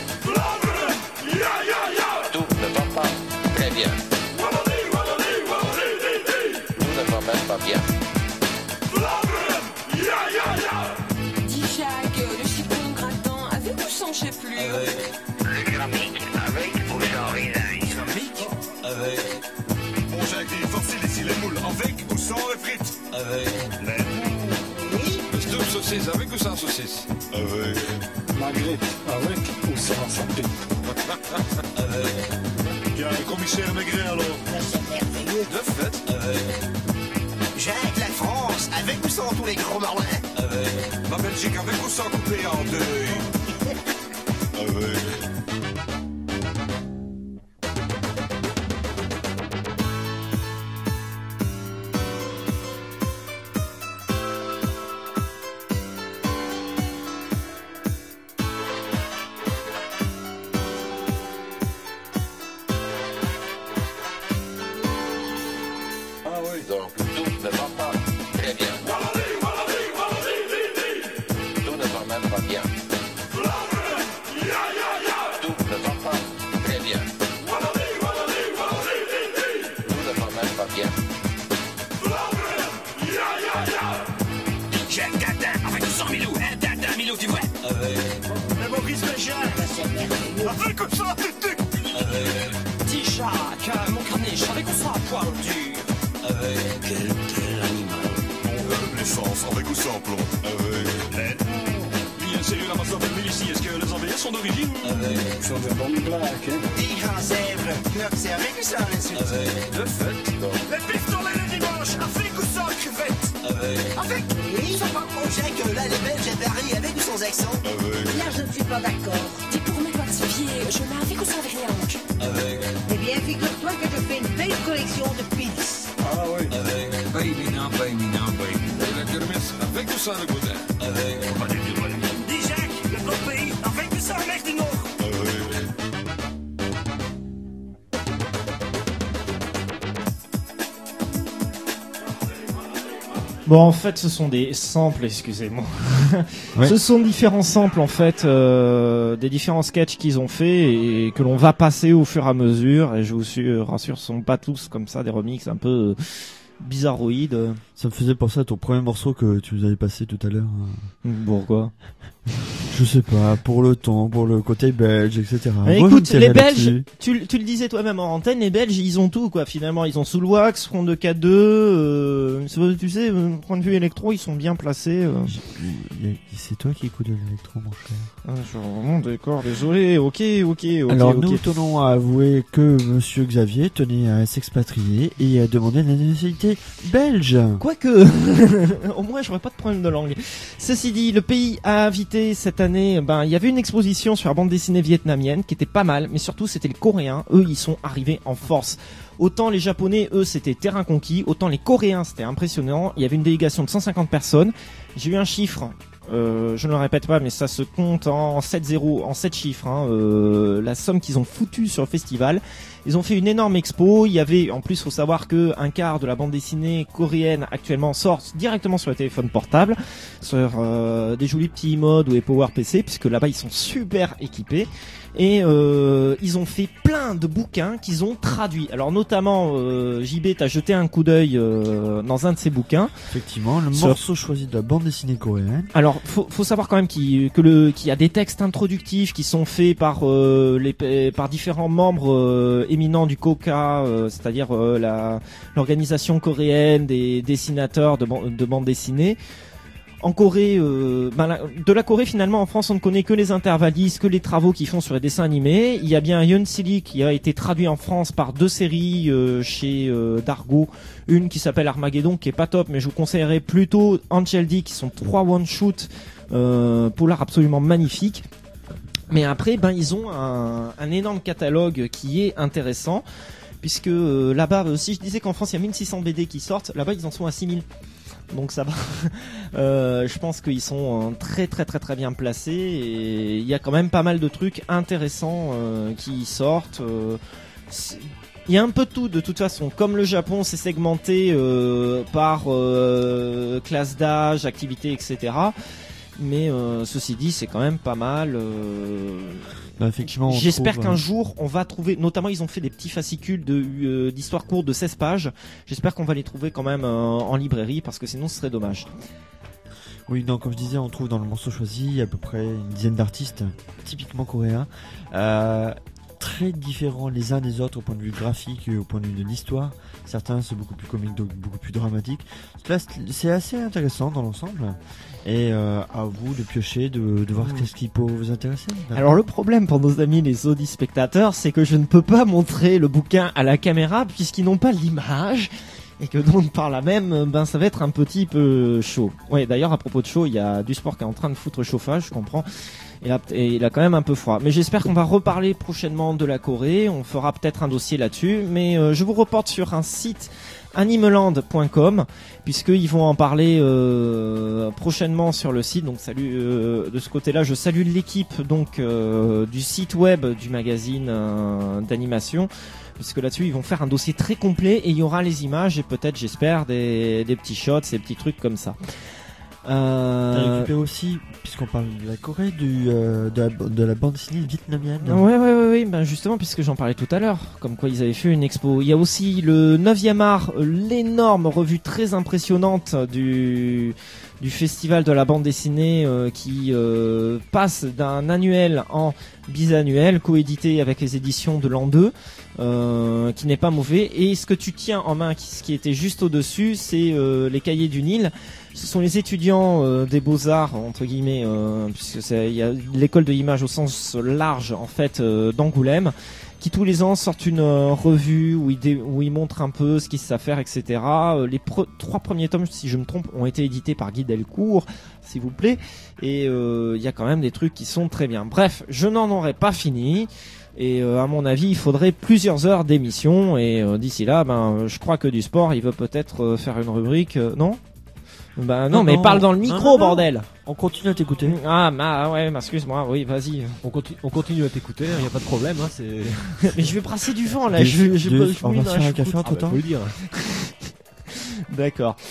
Tout ne va pas très bien. Tout ne va même pas bien. Dis Jacques, le chiffon grattant, avec ou sans, je sais plus. Avec. Le gramique, avec ou sans raisin. Gramique. Avec. Bon Jacques, il forcile ici les moules, avec ou sans les frites. Avec. Oui. Le stup saucisse, avec ou sans saucisse? Avec. Magritte, avec ou sans sapin. Avec. Bien, le commissaire Maigret alors. C'est merveilleux. De fait. Avec. Jacques, la France, avec ou sans tous les gros marlins. Avec. La Belgique, avec ou sans couper en deux. Avec. Ah oui. Donc, tout ne va pas très bien. Tout ne va même pas bien. Tout ne va pas très bien. Tout ne va même pas bien. Jacques Dadin, avec ou sans Milou. Un Dadin, Milou, tu vois. Avec. Le Maurice Béjart. C'est merveilleux. Avec ou sans tutu. Avec. Dis Jacques, mon carnet, avec ou sans poil dur. Avec. Quel, quel animal. L'essence, avec ou sans plomb. Avec. L'aide. Bien, c'est la masse de ici. Est-ce que les envoyés sont d'origine? Avec. Ce sont de bonnes blagues, hein. Des grands zèbres. Non, c'est avec ou sans l'insulte. Avec. De fait. Donc, Le pistolet le dimanche, avec ou sans cuvette. Avec. Avec. Oui. Ça parle mon Jacques, là, les Belges à Paris, avec ou sans accent. Avec. Là, je ne suis pas d'accord. Dis pour mes doigts de pied, je mets avec ou sans verniaque. Avec. Eh bien, figure-toi que je fais une belle collection de pils. Ah oui. Avec. Baby, non, baby, non, baby. et la kermis, avec ou sans le boudin? Avec. Dis Jacques, le beau pays, avec ou sans mer du Nord. Bon, en fait, ce sont des samples, excusez-moi. Ouais. Ce sont différents samples, en fait, euh, des différents sketchs qu'ils ont fait et que l'on va passer au fur et à mesure. Et je vous suis, rassure, ce sont pas tous comme ça des remixes un peu euh, bizarroïdes. Ça me faisait penser à ton premier morceau que tu nous avais passé tout à l'heure. Pourquoi? Je sais pas, pour le ton, pour le côté belge, et cetera. Mais Moi, écoute, je me les tirais Belges, là-dessus. tu, tu le disais toi-même en antenne, les Belges, ils ont tout, quoi, finalement. Ils ont Soulwax, Front de K deux, euh, c'est- tu sais, euh, point de vue électro, ils sont bien placés. Euh. Y a- C'est toi qui écoutes de l'électro, mon cher. Ah, je suis vraiment d'accord, désolé, ok, ok, ok. Alors, ok. nous tenons à avouer que Monsieur Xavier tenait à s'expatrier et à demander la nationalité belge. Quoique, au moins j'aurais pas de problème de langue. Ceci dit, le pays a invité cette année, ben il y avait une exposition sur la bande dessinée vietnamienne qui était pas mal, mais surtout c'était les Coréens. Eux, ils sont arrivés en force. Autant les Japonais, eux, c'était terrain conquis, autant les Coréens, c'était impressionnant. Il y avait une délégation de cent cinquante personnes. J'ai eu un chiffre. Euh, je ne le répète pas, mais ça se compte en sept zéro, en sept chiffres, hein, euh, la somme qu'ils ont foutue sur le festival. Ils ont fait une énorme expo. Il y avait, en plus, faut savoir que un quart de la bande dessinée coréenne actuellement sort directement sur le téléphone portable, sur euh, des jolis petits modes ou les Power P C, puisque là-bas ils sont super équipés. Et euh, ils ont fait plein de bouquins qu'ils ont traduits. Alors notamment, euh, J B, t'as jeté un coup d'œil euh, dans un de ces bouquins. Effectivement, le Sur- morceau choisi de la bande dessinée coréenne. Alors, faut, faut savoir quand même qu'il, que le, qu'il y a des textes introductifs qui sont faits par euh, les, par différents membres euh, éminents du K O K A, euh, c'est-à-dire euh, la, l'organisation coréenne des dessinateurs de, ban- de bande dessinée. En Corée, euh, ben la- de la Corée finalement en France on ne connaît que les intervallistes, que les travaux qu'ils font sur les dessins animés. Il y a bien Yeon Silly qui a été traduit en France par deux séries euh, chez euh, Dargo, une qui s'appelle Armageddon qui est pas top, mais je vous conseillerais plutôt Angel D qui sont trois one shoot euh, polar absolument magnifiques. Mais après ben ils ont un, un énorme catalogue qui est intéressant, puisque euh, là-bas, euh, si je disais qu'en France il y a mille six cents B D qui sortent, là-bas ils en sont à six mille. Donc ça va. euh, je pense qu'ils sont euh, très très très très bien placés et il y a quand même pas mal de trucs intéressants euh, qui sortent. Euh, il y a un peu de tout de toute façon. Comme le Japon, c'est segmenté euh, par euh, classe d'âge, activité, et cetera. Mais euh, ceci dit, c'est quand même pas mal. Euh... Bah, effectivement, j'espère trouve, qu'un euh... jour on va trouver, notamment ils ont fait des petits fascicules de euh, d'histoire courte de seize pages. J'espère qu'on va les trouver quand même euh, en librairie parce que sinon ce serait dommage. Oui, donc comme je disais, on trouve dans le morceau choisi à peu près une dizaine d'artistes typiquement coréens, euh, très différents les uns des autres au point de vue graphique et au point de vue de l'histoire. Certains sont beaucoup plus comiques, donc beaucoup plus dramatiques. Là, c'est assez intéressant dans l'ensemble. Et euh, à vous de piocher, de, de voir mmh. qu'est-ce qui peut vous intéresser. Alors le problème pour nos amis les audispectateurs, c'est que je ne peux pas montrer le bouquin à la caméra puisqu'ils n'ont pas l'image. Et que donc par là même, ben ça va être un petit peu chaud. Ouais, d'ailleurs à propos de chaud, il y a du sport qui est en train de foutre chauffage, je comprends. Et, là, et il a quand même un peu froid. Mais j'espère qu'on va reparler prochainement de la Corée. On fera peut-être un dossier là-dessus. Mais euh, je vous reporte sur un site animeland point com puisqu'ils vont en parler euh, prochainement sur le site. Donc salut euh, de ce côté-là, je salue l'équipe donc euh, du site web du magazine euh, d'animation. Puisque là-dessus ils vont faire un dossier très complet et il y aura les images et peut-être j'espère des, des petits shots, ces petits trucs comme ça. Euh... T'as récupéré aussi, puisqu'on parle de la Corée, du, euh, de, la, de la bande dessinée vietnamienne. Ouais, ouais, ouais, ouais. Ben justement, puisque j'en parlais tout à l'heure, comme quoi ils avaient fait une expo. Il y a aussi le neuvième art, l'énorme revue très impressionnante du, du festival de la bande dessinée euh, qui euh, passe d'un annuel en bisannuel, coédité avec les éditions de l'an deux. Euh, qui n'est pas mauvais, et ce que tu tiens en main, ce qui était juste au-dessus, c'est euh, les cahiers du Nil. Ce sont les étudiants euh, des beaux-arts entre guillemets, euh, puisque c'est, il y a l'école de l'image au sens large en fait euh, d'Angoulême, qui tous les ans sortent une euh, revue où ils, dé- où ils montrent un peu ce qu'ils savent faire, et cetera. Euh, les pre- trois premiers tomes, si je me trompe, ont été édités par Guy Delcourt, s'il vous plaît, et il euh, y a quand même des trucs qui sont très bien. Bref, je n'en aurais pas fini. Et euh, à mon avis, il faudrait plusieurs heures d'émission. Et euh, d'ici là, ben, je crois que du sport, il veut peut-être euh, faire une rubrique, euh, non ? Ben non, non, mais non, parle dans le micro, non, non, bordel. Non. On continue à t'écouter. Ah, bah ouais, excuse-moi, oui, vas-y. On continue, on continue à t'écouter, il y a pas de problème. Hein, c'est... mais je vais brasser du vent là. Des, je, je, de, je, je on va faire un café entre temps. Ah, bah, faut le dire. D'accord.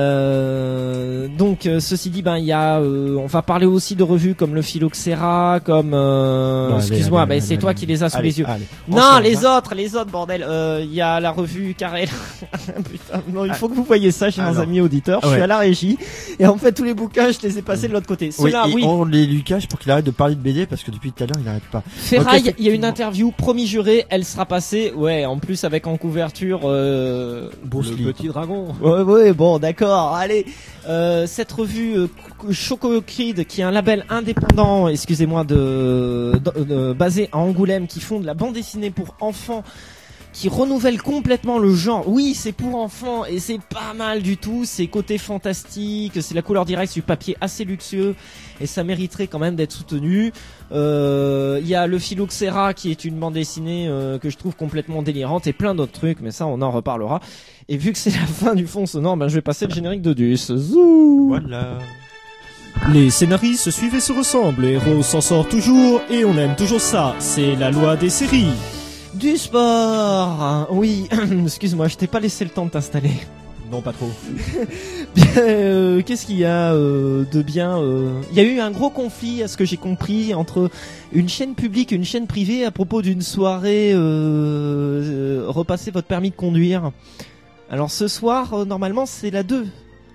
Euh, donc euh, ceci dit, ben il y a, euh, on va parler aussi de revues comme le Phylloxera, comme, euh, bon, excuse-moi, allez, ben allez, c'est allez, toi allez, qui les as sous allez, les yeux. Allez, non, les hein. autres, les autres, bordel. Il euh, y a la revue Carrel. Putain, non, il faut que vous voyez ça chez nos amis auditeurs. Je ouais. suis à la régie et en fait tous les bouquins, je les ai passés de l'autre côté. Oui, Ceux-là, oui. On les lui cache pour qu'il arrête de parler de B D parce que depuis tout à l'heure il n'arrête pas. Ferraille, il okay, y a une interview, promis juré, elle sera passée. Ouais, en plus avec en couverture euh, Bruce Lee. Le petit dragon. Ouais, ouais, bon, d'accord. Allez, euh, cette revue euh, Choco Kid, qui est un label indépendant, excusez-moi, de, de, de basé à Angoulême, qui font de la bande dessinée pour enfants, qui renouvelle complètement le genre. Oui, c'est pour enfants et c'est pas mal du tout. C'est côté fantastique, c'est la couleur directe, c'est du papier assez luxueux et ça mériterait quand même d'être soutenu. Il euh, y a le Phylloxera qui est une bande dessinée euh, que je trouve complètement délirante et plein d'autres trucs, mais ça on en reparlera. Et vu que c'est la fin du fond sonore, ben je vais passer le générique de Dus. Zou. Voilà. Les scénaristes se suivent et se ressemblent, les héros s'en sortent toujours et on aime toujours ça. C'est la loi des séries. Du sport. Oui, excuse-moi, je t'ai pas laissé le temps de t'installer. Non, pas trop. Bien, euh, qu'est-ce qu'il y a euh, de bien euh... Il y a eu un gros conflit, à ce que j'ai compris, entre une chaîne publique et une chaîne privée à propos d'une soirée euh, euh, repasser votre permis de conduire. Alors ce soir, euh, normalement, c'est la deux.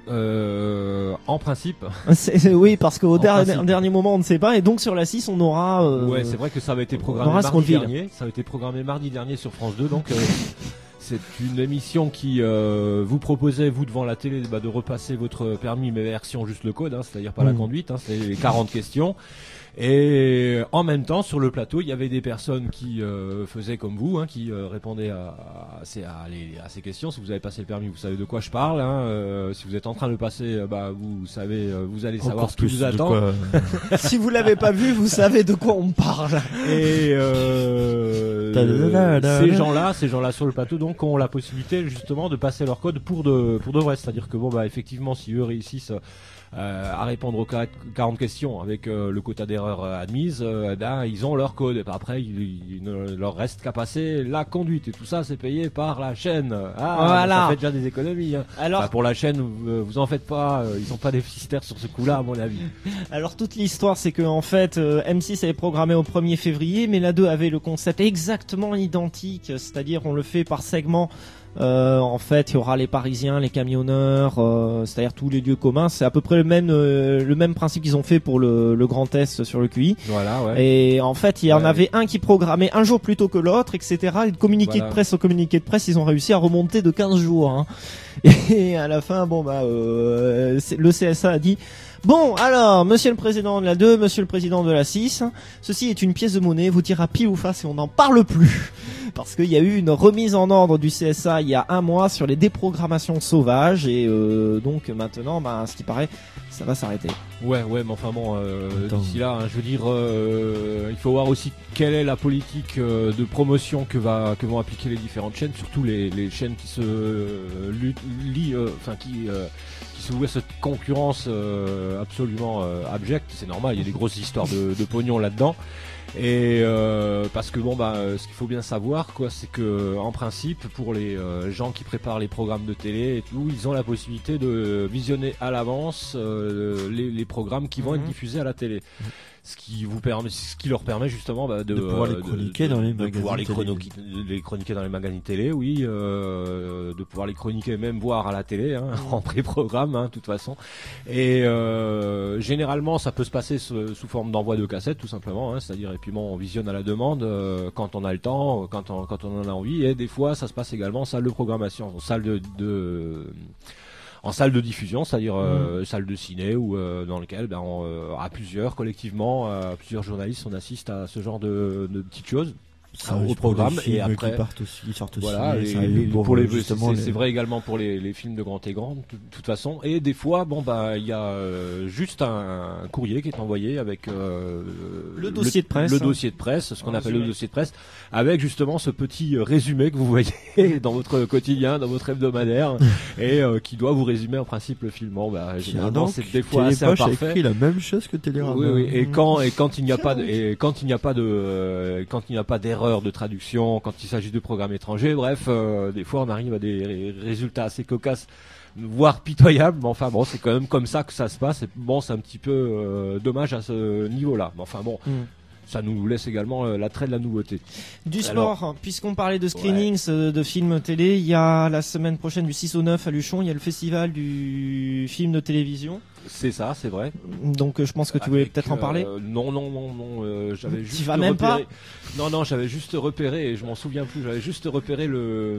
Euh, en principe. C'est, oui, parce qu'au dernier, dernier moment, on ne sait pas. Et donc sur la six, on aura... Euh, ouais, c'est vrai que ça avait été programmé mardi dernier. Ça avait été programmé mardi dernier sur France deux. Donc euh, c'est une émission qui euh, vous proposait, vous devant la télé, bah, de repasser votre permis, mais version juste le code, hein, c'est-à-dire pas mmh. la conduite. Hein, c'est les quarante questions. Et en même temps, sur le plateau, il y avait des personnes qui euh, faisaient comme vous, hein, qui euh, répondaient à, à, ces, à, les, à ces questions. Si vous avez passé le permis, vous savez de quoi je parle. Hein. Euh, si vous êtes en train de le passer, bah, vous savez, vous allez savoir Encore ce qui vous attend. Si vous l'avez pas vu, vous savez de quoi on parle. Et euh, ces gens-là, ces gens-là sur le plateau donc ont la possibilité justement de passer leur code pour de pour de vrai, c'est-à-dire que bon bah effectivement si eux réussissent Euh, à répondre aux quarante questions avec euh, le quota d'erreurs euh, admises, euh, ben, ils ont leur code. Et ben, après, il, il ne leur reste qu'à passer la conduite. Et tout ça, c'est payé par la chaîne. Ah, voilà. Ça fait déjà des économies. Hein. Alors, ben, pour la chaîne, euh, vous en faites pas. Euh, ils sont pas déficitaires sur ce coup-là, à mon avis. Alors, toute l'histoire, c'est que en fait, euh, M six avait programmé au premier février, mais la deux avait le concept exactement identique. C'est-à-dire, on le fait par segment. Euh, en fait, il y aura les Parisiens, les camionneurs, euh, c'est-à-dire tous les lieux communs. C'est à peu près le même, euh, le même principe qu'ils ont fait pour le, le grand test sur le Q I. Voilà, ouais. Et en fait, il y en ouais. avait un qui programmait un jour plus tôt que l'autre, et cetera. Et de communiqué voilà. de presse au communiqué de presse, ils ont réussi à remonter de quinze jours. Hein. Et à la fin, bon bah, euh, le C S A a dit. Bon, alors, monsieur le président de la deux, monsieur le président de la six, ceci est une pièce de monnaie, vous tirera pile ou face et on n'en parle plus. Parce qu'il y a eu une remise en ordre du C S A il y a un mois sur les déprogrammations sauvages et euh, donc maintenant, bah, ce qui paraît, ça va s'arrêter. Ouais, ouais, mais enfin bon, euh, d'ici là, hein, je veux dire, euh, il faut voir aussi quelle est la politique euh, de promotion que, va, que vont appliquer les différentes chaînes, surtout les, les chaînes qui se euh, lient, euh, enfin qui... Euh, qui se vouent à cette concurrence euh, absolument euh, abjecte. C'est normal, il y a des grosses histoires de, de pognon là-dedans. Et euh, parce que bon bah ce qu'il faut bien savoir quoi, c'est que en principe pour les euh, gens qui préparent les programmes de télé et tout, ils ont la possibilité de visionner à l'avance euh, les, les programmes qui vont mmh. être diffusés à la télé. Mmh. Ce qui vous permet, ce qui leur permet justement bah, de, de pouvoir les chroniquer de, dans les de magazines pouvoir les, télé. chrono- les chroniquer dans les magazines télé, oui, euh, de pouvoir les chroniquer même voir à la télé, hein, en pré-programme, hein, de toute façon. Et euh, généralement, ça peut se passer sous, sous forme d'envoi de cassette, tout simplement, hein, c'est-à-dire et puis bon, on visionne à la demande euh, quand on a le temps, quand on quand on en a envie. Et des fois, ça se passe également en salle de programmation, en salle de, de en salle de diffusion, c'est-à-dire euh, mmh. salle de ciné ou euh, dans lequel ben, on, euh, à plusieurs, collectivement, à plusieurs journalistes, on assiste à ce genre de, de petites choses. Ça au programme et après qui partent aussi, sortent voilà, aussi, les, ça les, pour, pour les, justement, c'est, les... c'est vrai également pour les, les films de grand et grand de toute façon. Et des fois, bon bah il y a euh, juste un, un courrier qui est envoyé avec euh, le dossier de presse, le dossier de presse, ce qu'on appelle le dossier de presse, avec justement ce petit résumé que vous voyez dans votre quotidien, dans votre hebdomadaire, et euh, qui doit vous résumer en principe le film. Bon, bah généralement c'est des fois assez imparfait. Écrit la même chose que Télérama. Oui, oui. Et quand et quand il n'y a pas de, et quand il n'y a pas de euh, quand il n'y a pas d'erreur de traduction, quand il s'agit de programmes étrangers, bref, euh, des fois on arrive à des ré- résultats assez cocasses, voire pitoyables, mais enfin bon, c'est quand même comme ça que ça se passe, et bon, c'est un petit peu euh, dommage à ce niveau-là, mais enfin bon, mm. ça nous laisse également euh, l'attrait de la nouveauté. Du Alors, sport, puisqu'on parlait de screenings, ouais. de films télé, il y a la semaine prochaine du six au neuf à Luchon, il y a le festival du film de télévision. C'est ça, c'est vrai. Donc euh, je pense que tu Avec, voulais peut-être en parler. Euh, non, non, non, non. Euh, j'avais juste. Tu vas même repéré... pas. Non, non, j'avais juste repéré et je m'en souviens plus. J'avais juste repéré le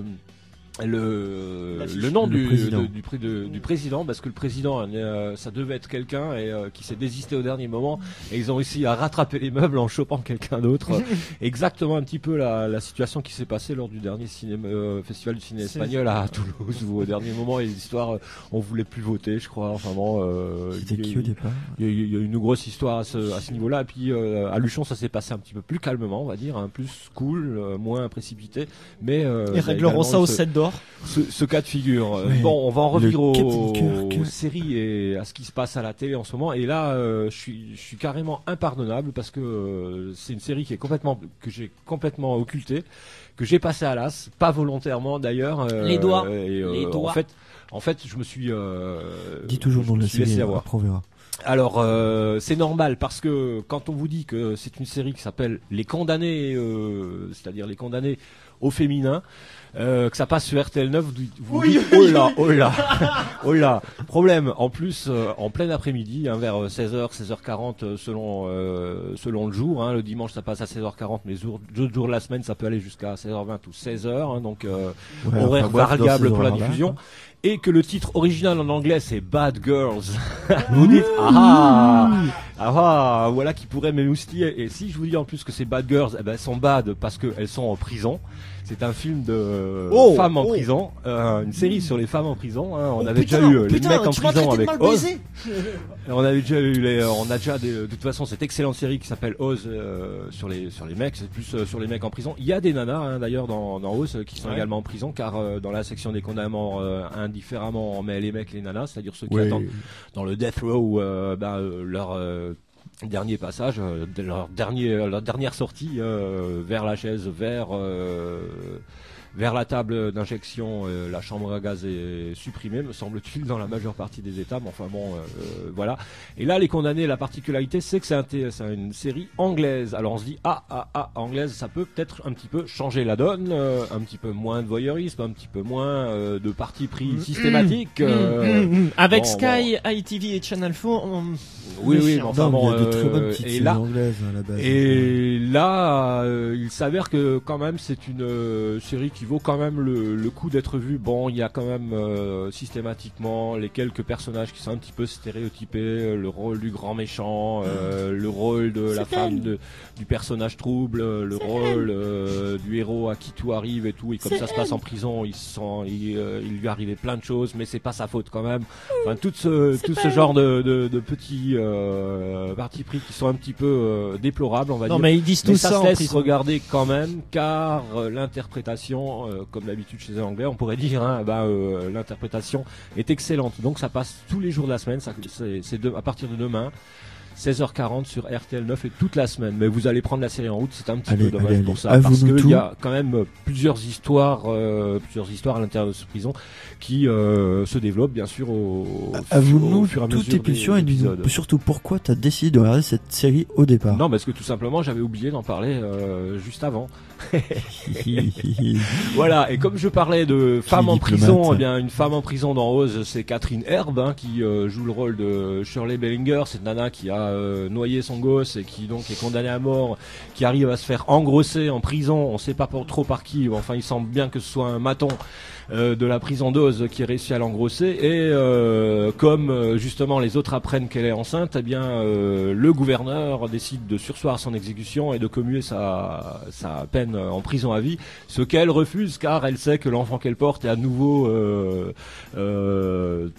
le le nom le du, président. de, du, prix de, du président parce que le président euh, ça devait être quelqu'un et euh, qui s'est désisté au dernier moment et ils ont réussi à rattraper les meubles en chopant quelqu'un d'autre. Exactement un petit peu la, la situation qui s'est passée lors du dernier cinéma, euh, festival du cinéma espagnol à Toulouse où au dernier moment les histoires euh, on voulait plus voter je crois enfin bon euh, c'était qui au départ il y, y, y a eu une grosse histoire à ce, à ce niveau là et puis euh, à Luchon ça s'est passé un petit peu plus calmement on va dire hein, plus cool euh, moins précipité mais euh, ils régleront ça au sept d'or. Ce, ce cas de figure. Oui. Bon, on va en revenir aux, aux séries et à ce qui se passe à la télé en ce moment. Et là, euh, je suis, je suis carrément impardonnable parce que euh, c'est une série qui est complètement, que j'ai complètement occultée, que j'ai passé à l'as, pas volontairement d'ailleurs. Euh, Les doigts. Et, euh, Les doigts. En fait, en fait, je me suis. Euh, Dis toujours dans la série. Après on verra. Alors euh, c'est normal parce que quand on vous dit que c'est une série qui s'appelle Les Condamnés, euh, c'est-à-dire les condamnés au féminin. Euh, que ça passe sur R T L neuf, vous, vous oui, dites oh là, oh là, oh là. Problème, en plus, euh, en plein après-midi, hein, vers seize heures, seize heures quarante selon euh, selon le jour. Hein, le dimanche, ça passe à seize heures quarante, mais d'autres jours de la semaine, ça peut aller jusqu'à seize heures vingt ou seize heures. Hein, donc euh, ouais, horaire enfin, variable pour la diffusion. Là, et que le titre original en anglais c'est Bad Girls. Vous dites ah, Ah, voilà qui pourrait m'émoustiller. Et si je vous dis en plus que ces bad girls, eh ben, elles sont bad parce qu'elles sont en prison. C'est un film de oh, femmes en oh. prison, euh, une série sur les femmes en prison. Hein. On oh, avait putain, déjà eu putain, les mecs en tu m'as prison traité de avec mal Oz. baisé. On avait déjà eu les, on a déjà des, de toute façon cette excellente série qui s'appelle Oz euh, sur les sur les mecs, c'est plus euh, sur les mecs en prison. Il y a des nanas hein, d'ailleurs dans, dans Oz qui sont ouais. également en prison car euh, dans la section des condamnements euh, indifféremment on met les mecs les nanas, c'est-à-dire ceux qui ouais. attendent dans le death row euh, bah, euh, leur euh, dernier passage, euh, leur dernier leur dernière sortie euh, vers la chaise, vers euh, vers la table d'injection, euh, la chambre à gaz est supprimée, me semble-t-il, dans la majeure partie des États. Mais enfin bon, euh, voilà. Et là, les condamnés, la particularité, c'est que c'est, un t- c'est une série anglaise. Alors on se dit, ah, ah, ah, anglaise, ça peut peut-être un petit peu changer la donne, euh, un petit peu moins de voyeurisme, un petit peu moins euh, de parti pris mmh, systématique. Mmh, euh, mmh, mmh. Avec bon, Sky, bon. I T V et Channel four, on... Oui, oui, mais enfin non, bon, il y a de très bonnes euh, petites et séries là, anglaises à la base. Et là, euh, il s'avère que quand même c'est une euh, série qui vaut quand même le, le coup d'être vue. Bon, il y a quand même euh, systématiquement les quelques personnages qui sont un petit peu stéréotypés, euh, le rôle du grand méchant, euh, le rôle de la femme de, du personnage trouble, le c'est rôle euh, du héros à qui tout arrive et tout. Et comme c'est ça se passe en prison, il sent, il, euh, il lui arrivait plein de choses, mais c'est pas sa faute quand même. Enfin, tout ce, c'est tout ce genre de, de, de petits euh, partis pris qui sont un petit peu euh, déplorables, on va non, dire. Mais ils disent tout mais ça, ça en se laisse prison. regarder quand même, car euh, l'interprétation, euh, comme d'habitude chez les Anglais, on pourrait dire, hein, bah, euh, l'interprétation est excellente. Donc ça passe tous les jours de la semaine, ça, c'est, c'est de, à partir de demain. seize heures quarante sur R T L neuf et toute la semaine. Mais vous allez prendre la série en route, c'est un petit allez, peu dommage allez, pour allez. ça. À parce qu'il y a tout. quand même plusieurs histoires, euh, plusieurs histoires à l'intérieur de cette prison qui euh, se développent bien sûr au, Avoue-nous au fur et à mesure toutes tes pulsions des, et dis-nous épisodes. surtout pourquoi t'as décidé de regarder cette série au départ. Non, parce que tout simplement j'avais oublié d'en parler euh, juste avant. Voilà, et comme je parlais de femmes en prison, eh bien une femme en prison dans Oz, c'est Catherine Herb hein, qui euh, joue le rôle de Shirley Bellinger, cette nana qui a euh, noyé son gosse et qui donc est condamnée à mort, qui arrive à se faire engrosser en prison, on sait pas pour, trop par qui, enfin il semble bien que ce soit un maton euh, de la prison d'Oz qui a réussi à l'engrosser, et euh, comme euh, justement les autres apprennent qu'elle est enceinte, eh bien euh, le gouverneur décide de surseoir à son exécution et de commuer sa, sa peine en prison à vie, ce qu'elle refuse car elle sait que l'enfant qu'elle porte est à nouveau euh, euh,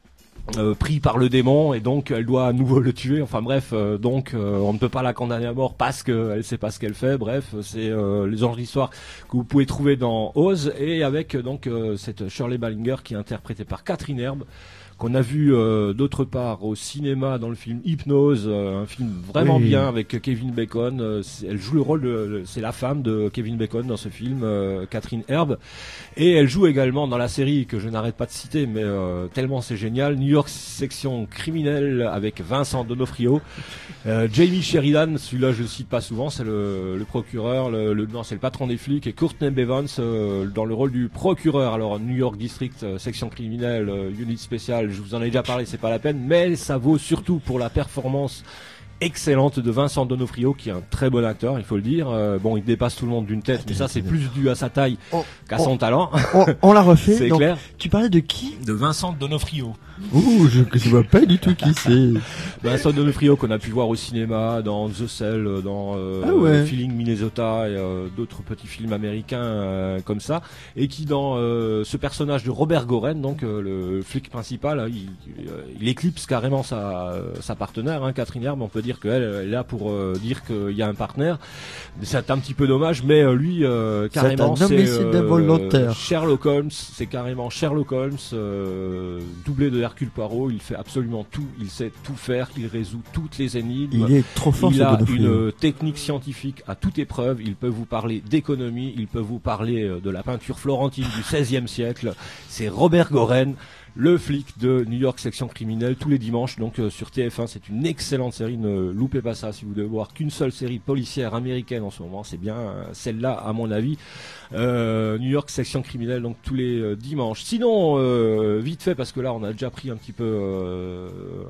Euh, pris par le démon et donc elle doit à nouveau le tuer. Enfin bref, euh, donc euh, on ne peut pas la condamner à mort parce qu'elle sait pas ce qu'elle fait. Bref, c'est euh, les genres d'histoire que vous pouvez trouver dans Oz, et avec donc euh, cette Shirley Ballinger qui est interprétée par Catherine Herb, qu'on a vu euh, d'autre part au cinéma dans le film Hypnose, euh, un film vraiment oui. bien avec Kevin Bacon. Euh, elle joue le rôle de, c'est la femme de Kevin Bacon dans ce film, euh, Catherine Herb, et elle joue également dans la série que je n'arrête pas de citer, mais euh, tellement c'est génial, New York Section Criminelle avec Vincent D'Onofrio, euh, Jamie Sheridan, celui-là je le cite pas souvent, c'est le, le procureur, le, le non c'est le patron des flics, et Courtney Bevans euh, dans le rôle du procureur. Alors New York District euh, Section Criminelle, euh, unit spéciale. Je vous en ai déjà parlé, c'est pas la peine, mais ça vaut surtout pour la performance excellente de Vincent D'Onofrio, qui est un très bon acteur, il faut le dire. Euh, bon, il dépasse tout le monde d'une tête, mais ça c'est plus dû à sa taille on, qu'à on, son talent. On, on l'a refait. C'est donc, clair. Tu parlais de qui? De Vincent D'Onofrio. Ouh, je ne vois pas du tout qui c'est. Vincent D'Onofrio qu'on a pu voir au cinéma, dans The Cell, dans euh, ah ouais. Feeling Minnesota et euh, d'autres petits films américains euh, comme ça, et qui dans euh, ce personnage de Robert Goren, donc euh, le flic principal, hein, il, il éclipse carrément sa, sa partenaire, hein, Catherine Herb. On peut dire qu'elle elle est là pour euh, dire qu'il y a un partenaire. C'est un petit peu dommage, mais euh, lui euh, carrément c'est, c'est euh, Sherlock Holmes, c'est carrément Sherlock Holmes euh, doublé de Hercule Poirot. Il fait absolument tout, il sait tout faire, il résout toutes les énigmes. Il est trop fort. Il a une technique scientifique à toute épreuve. Il peut vous parler d'économie, il peut vous parler de la peinture florentine du seizième siècle. C'est Robert Goren, le flic de New York Section Criminelle, tous les dimanches donc euh, sur T F un. C'est une excellente série, ne loupez pas ça. Si vous devez voir qu'une seule série policière américaine en ce moment, c'est bien euh, celle-là à mon avis. Euh, New York Section Criminelle, donc tous les euh, dimanches. Sinon, euh, vite fait, parce que là on a déjà pris un petit peu euh,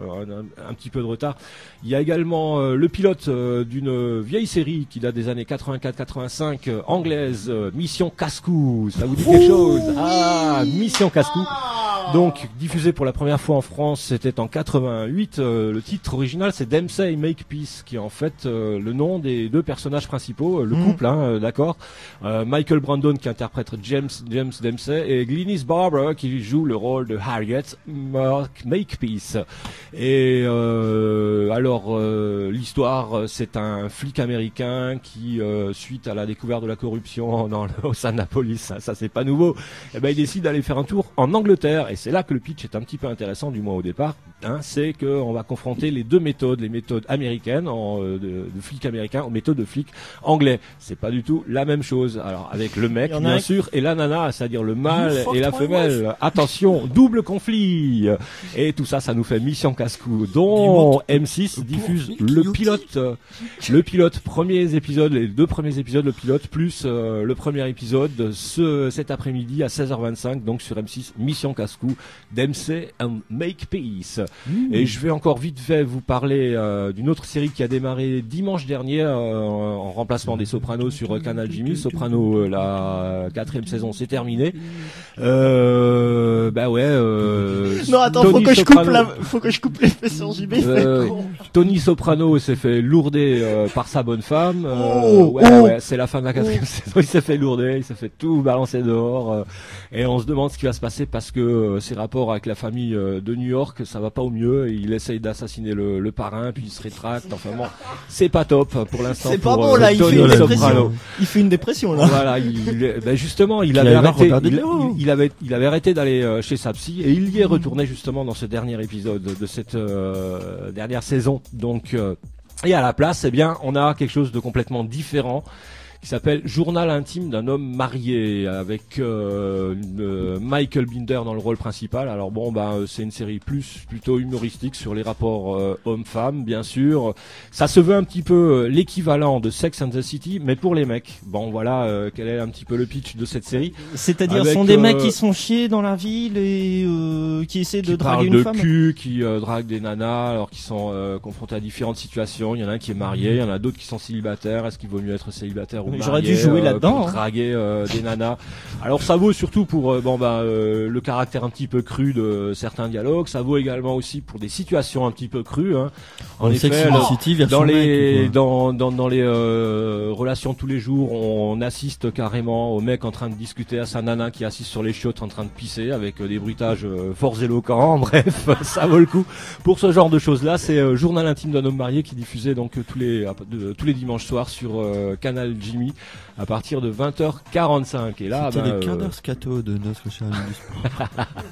un, un petit peu de retard. Il y a également euh, le pilote euh, d'une vieille série qui date des années quatre-vingt-quatre quatre-vingt-cinq, euh, anglaise, euh, Mission Casse-Cou. Ça vous dit quelque chose? Ah, Mission Casse-Cou. Donc diffusé pour la première fois en France, c'était en quatre-vingt-huit. Euh, le titre original, c'est Dempsey Makepeace, qui est en fait euh, le nom des deux personnages principaux, euh, le mmh. couple, hein, euh, d'accord. Euh, Michael Brandon qui interprète James James Dempsey et Glynis Barber qui joue le rôle de Harriet Makepeace. Et euh, alors euh, l'histoire, c'est un flic américain qui, euh, suite à la découverte de la corruption dans le, au sein de la police, ça, ça c'est pas nouveau, et ben il décide d'aller faire un tour en Angleterre, et c'est là que le pitch est un petit peu intéressant, du moins au départ. Hein, c'est qu'on va confronter les deux méthodes, les méthodes américaines en, euh, de, de flics américains aux méthodes de flics anglais. C'est pas du tout la même chose. Alors avec le mec bien sûr et la nana, c'est-à-dire le mâle et la femelle. Attention, double conflit. Et tout ça, ça nous fait Mission Casse-Cou, dont M six diffuse le pilote, le pilote, premiers épisodes, les deux premiers épisodes, le pilote plus euh, le premier épisode ce cet après-midi à seize heures vingt-cinq, donc sur M six, Mission Casse-Cou, Dempsey and Makepeace. Mmh. Et je vais encore vite fait vous parler euh, d'une autre série qui a démarré dimanche dernier euh, en remplacement des Sopranos sur euh, Canal Jimmy. Sopranos, euh, la quatrième saison, c'est terminé. Euh, bah ouais. Euh, non attends, Tony faut que Soprano, je coupe la, faut que je coupe l'effet sur J B. Euh, Tony Soprano s'est fait lourder euh, par sa bonne femme. Euh, oh, ouais, oh, ouais, c'est la fin de la quatrième oh. saison. Il s'est fait lourder, il s'est fait tout balancer dehors. Euh, et on se demande ce qui va se passer parce que euh, ses rapports avec la famille euh, de New York, ça va pas au mieux. Il essaye d'assassiner le, le parrain, puis il se rétracte. Enfin bon, c'est pas top pour l'instant. C'est pour, pas bon euh, là, il Tony fait une Soprano. dépression. Il fait une dépression là. Voilà, il, ben justement, il, il avait arrêté, il, il, il avait, il avait arrêté d'aller euh, chez sa psy et il y est retourné justement dans ce dernier épisode de cette euh, dernière saison. Donc, euh, et à la place, eh bien, on a quelque chose de complètement différent, qui s'appelle Journal intime d'un homme marié, avec euh, euh, Michael Binder dans le rôle principal. Alors bon, bah c'est une série plus plutôt humoristique sur les rapports euh, hommes-femmes, bien sûr. Ça se veut un petit peu l'équivalent de Sex and the City, mais pour les mecs. Bon, voilà euh, quel est un petit peu le pitch de cette série. C'est-à-dire, ce sont des euh, mecs qui sont chiés dans la ville et euh, qui essaient de qui draguer une de femme. Cul, qui euh, draguent des nanas, alors qu'ils sont euh, confrontés à différentes situations. Il y en a un qui est marié, il y en a d'autres qui sont célibataires. Est-ce qu'il vaut mieux être célibataire ou marié? J'aurais dû jouer euh, là-dedans. Pour draguer euh, des nanas. Alors ça vaut surtout pour euh, bon bah euh, le caractère un petit peu cru de certains dialogues. Ça vaut également aussi pour des situations un petit peu crues. Hein. En le effet, le, dans les mec, dans dans dans les euh, relations tous les jours, on assiste carrément au mec en train de discuter à sa nana qui est assise sur les chiottes en train de pisser avec euh, des bruitages euh, forts éloquents. Bref, ça vaut le coup. Pour ce genre de choses-là, c'est euh, Journal intime d'un homme marié qui diffusait donc tous les de, tous les dimanches soirs sur euh, Canal Jimmy à partir de vingt heures quarante-cinq. Et là, c'était bah, les quarts euh... d'heure scato de notre cher ami du sport.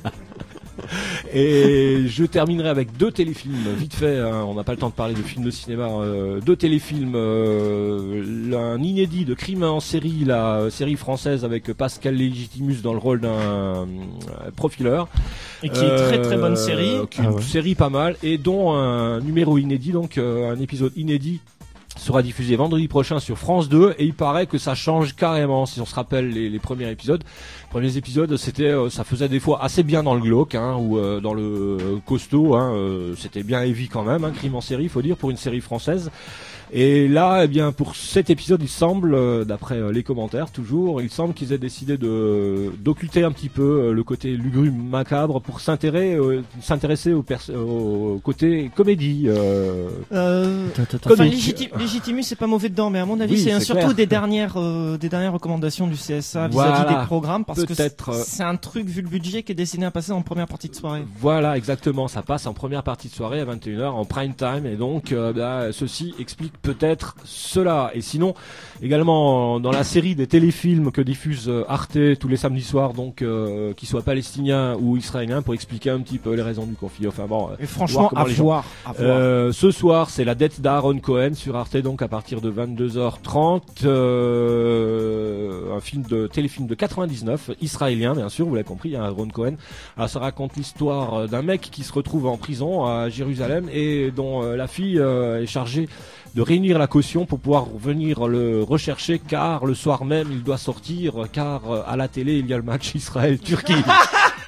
Et je terminerai avec deux téléfilms vite fait, hein, on n'a pas le temps de parler de films de cinéma, euh, deux téléfilms, euh, un inédit de Crime en série, la série française avec Pascal Légitimus dans le rôle d'un euh, profileur, et qui est très très bonne série, euh, qui est une ah ouais. série pas mal, et dont un numéro inédit, donc euh, un épisode inédit sera diffusé vendredi prochain sur France deux, et il paraît que ça change carrément. Si on se rappelle les, les premiers épisodes, les premiers épisodes, c'était, euh, ça faisait des fois assez bien dans le glauque, hein, ou euh, dans le euh, costaud, hein, euh, c'était bien heavy quand même, hein, Crime en série, faut dire, pour une série française. Et là, eh bien, pour cet épisode, il semble, euh, d'après euh, les commentaires toujours, il semble qu'ils aient décidé de d'occulter un petit peu euh, le côté lugubre, macabre, pour s'intéresser, euh, s'intéresser au, pers- au côté comédie. Euh, euh, enfin, légiti- Légitimus, c'est pas mauvais dedans, mais à mon avis, oui, c'est, c'est un, surtout clair. des dernières, euh, des dernières recommandations du C S A voilà, vis-à-vis des programmes, parce peut-être, que c'est, c'est un truc vu le budget qui est destiné à passer en première partie de soirée. Voilà, exactement, ça passe en première partie de soirée à vingt et une heures en prime time, et donc euh, bah, ceci explique peut-être cela. Et sinon, également dans la série des téléfilms que diffuse Arte tous les samedis soirs, donc euh, qu'ils soient palestiniens ou israéliens, pour expliquer un petit peu les raisons du conflit. Enfin bon, et franchement, à voir, à voir. Euh, ce soir, c'est la dette d'Aaron Cohen sur Arte, donc à partir de vingt-deux heures trente, euh, un film de téléfilm de quatre-vingt-dix-neuf, israélien bien sûr, vous l'avez compris, hein, Aaron Cohen. Alors ça raconte l'histoire d'un mec qui se retrouve en prison à Jérusalem et dont euh, la fille euh, est chargée de réunir la caution pour pouvoir venir le rechercher, car le soir même il doit sortir, car à la télé il y a le match Israël-Turquie.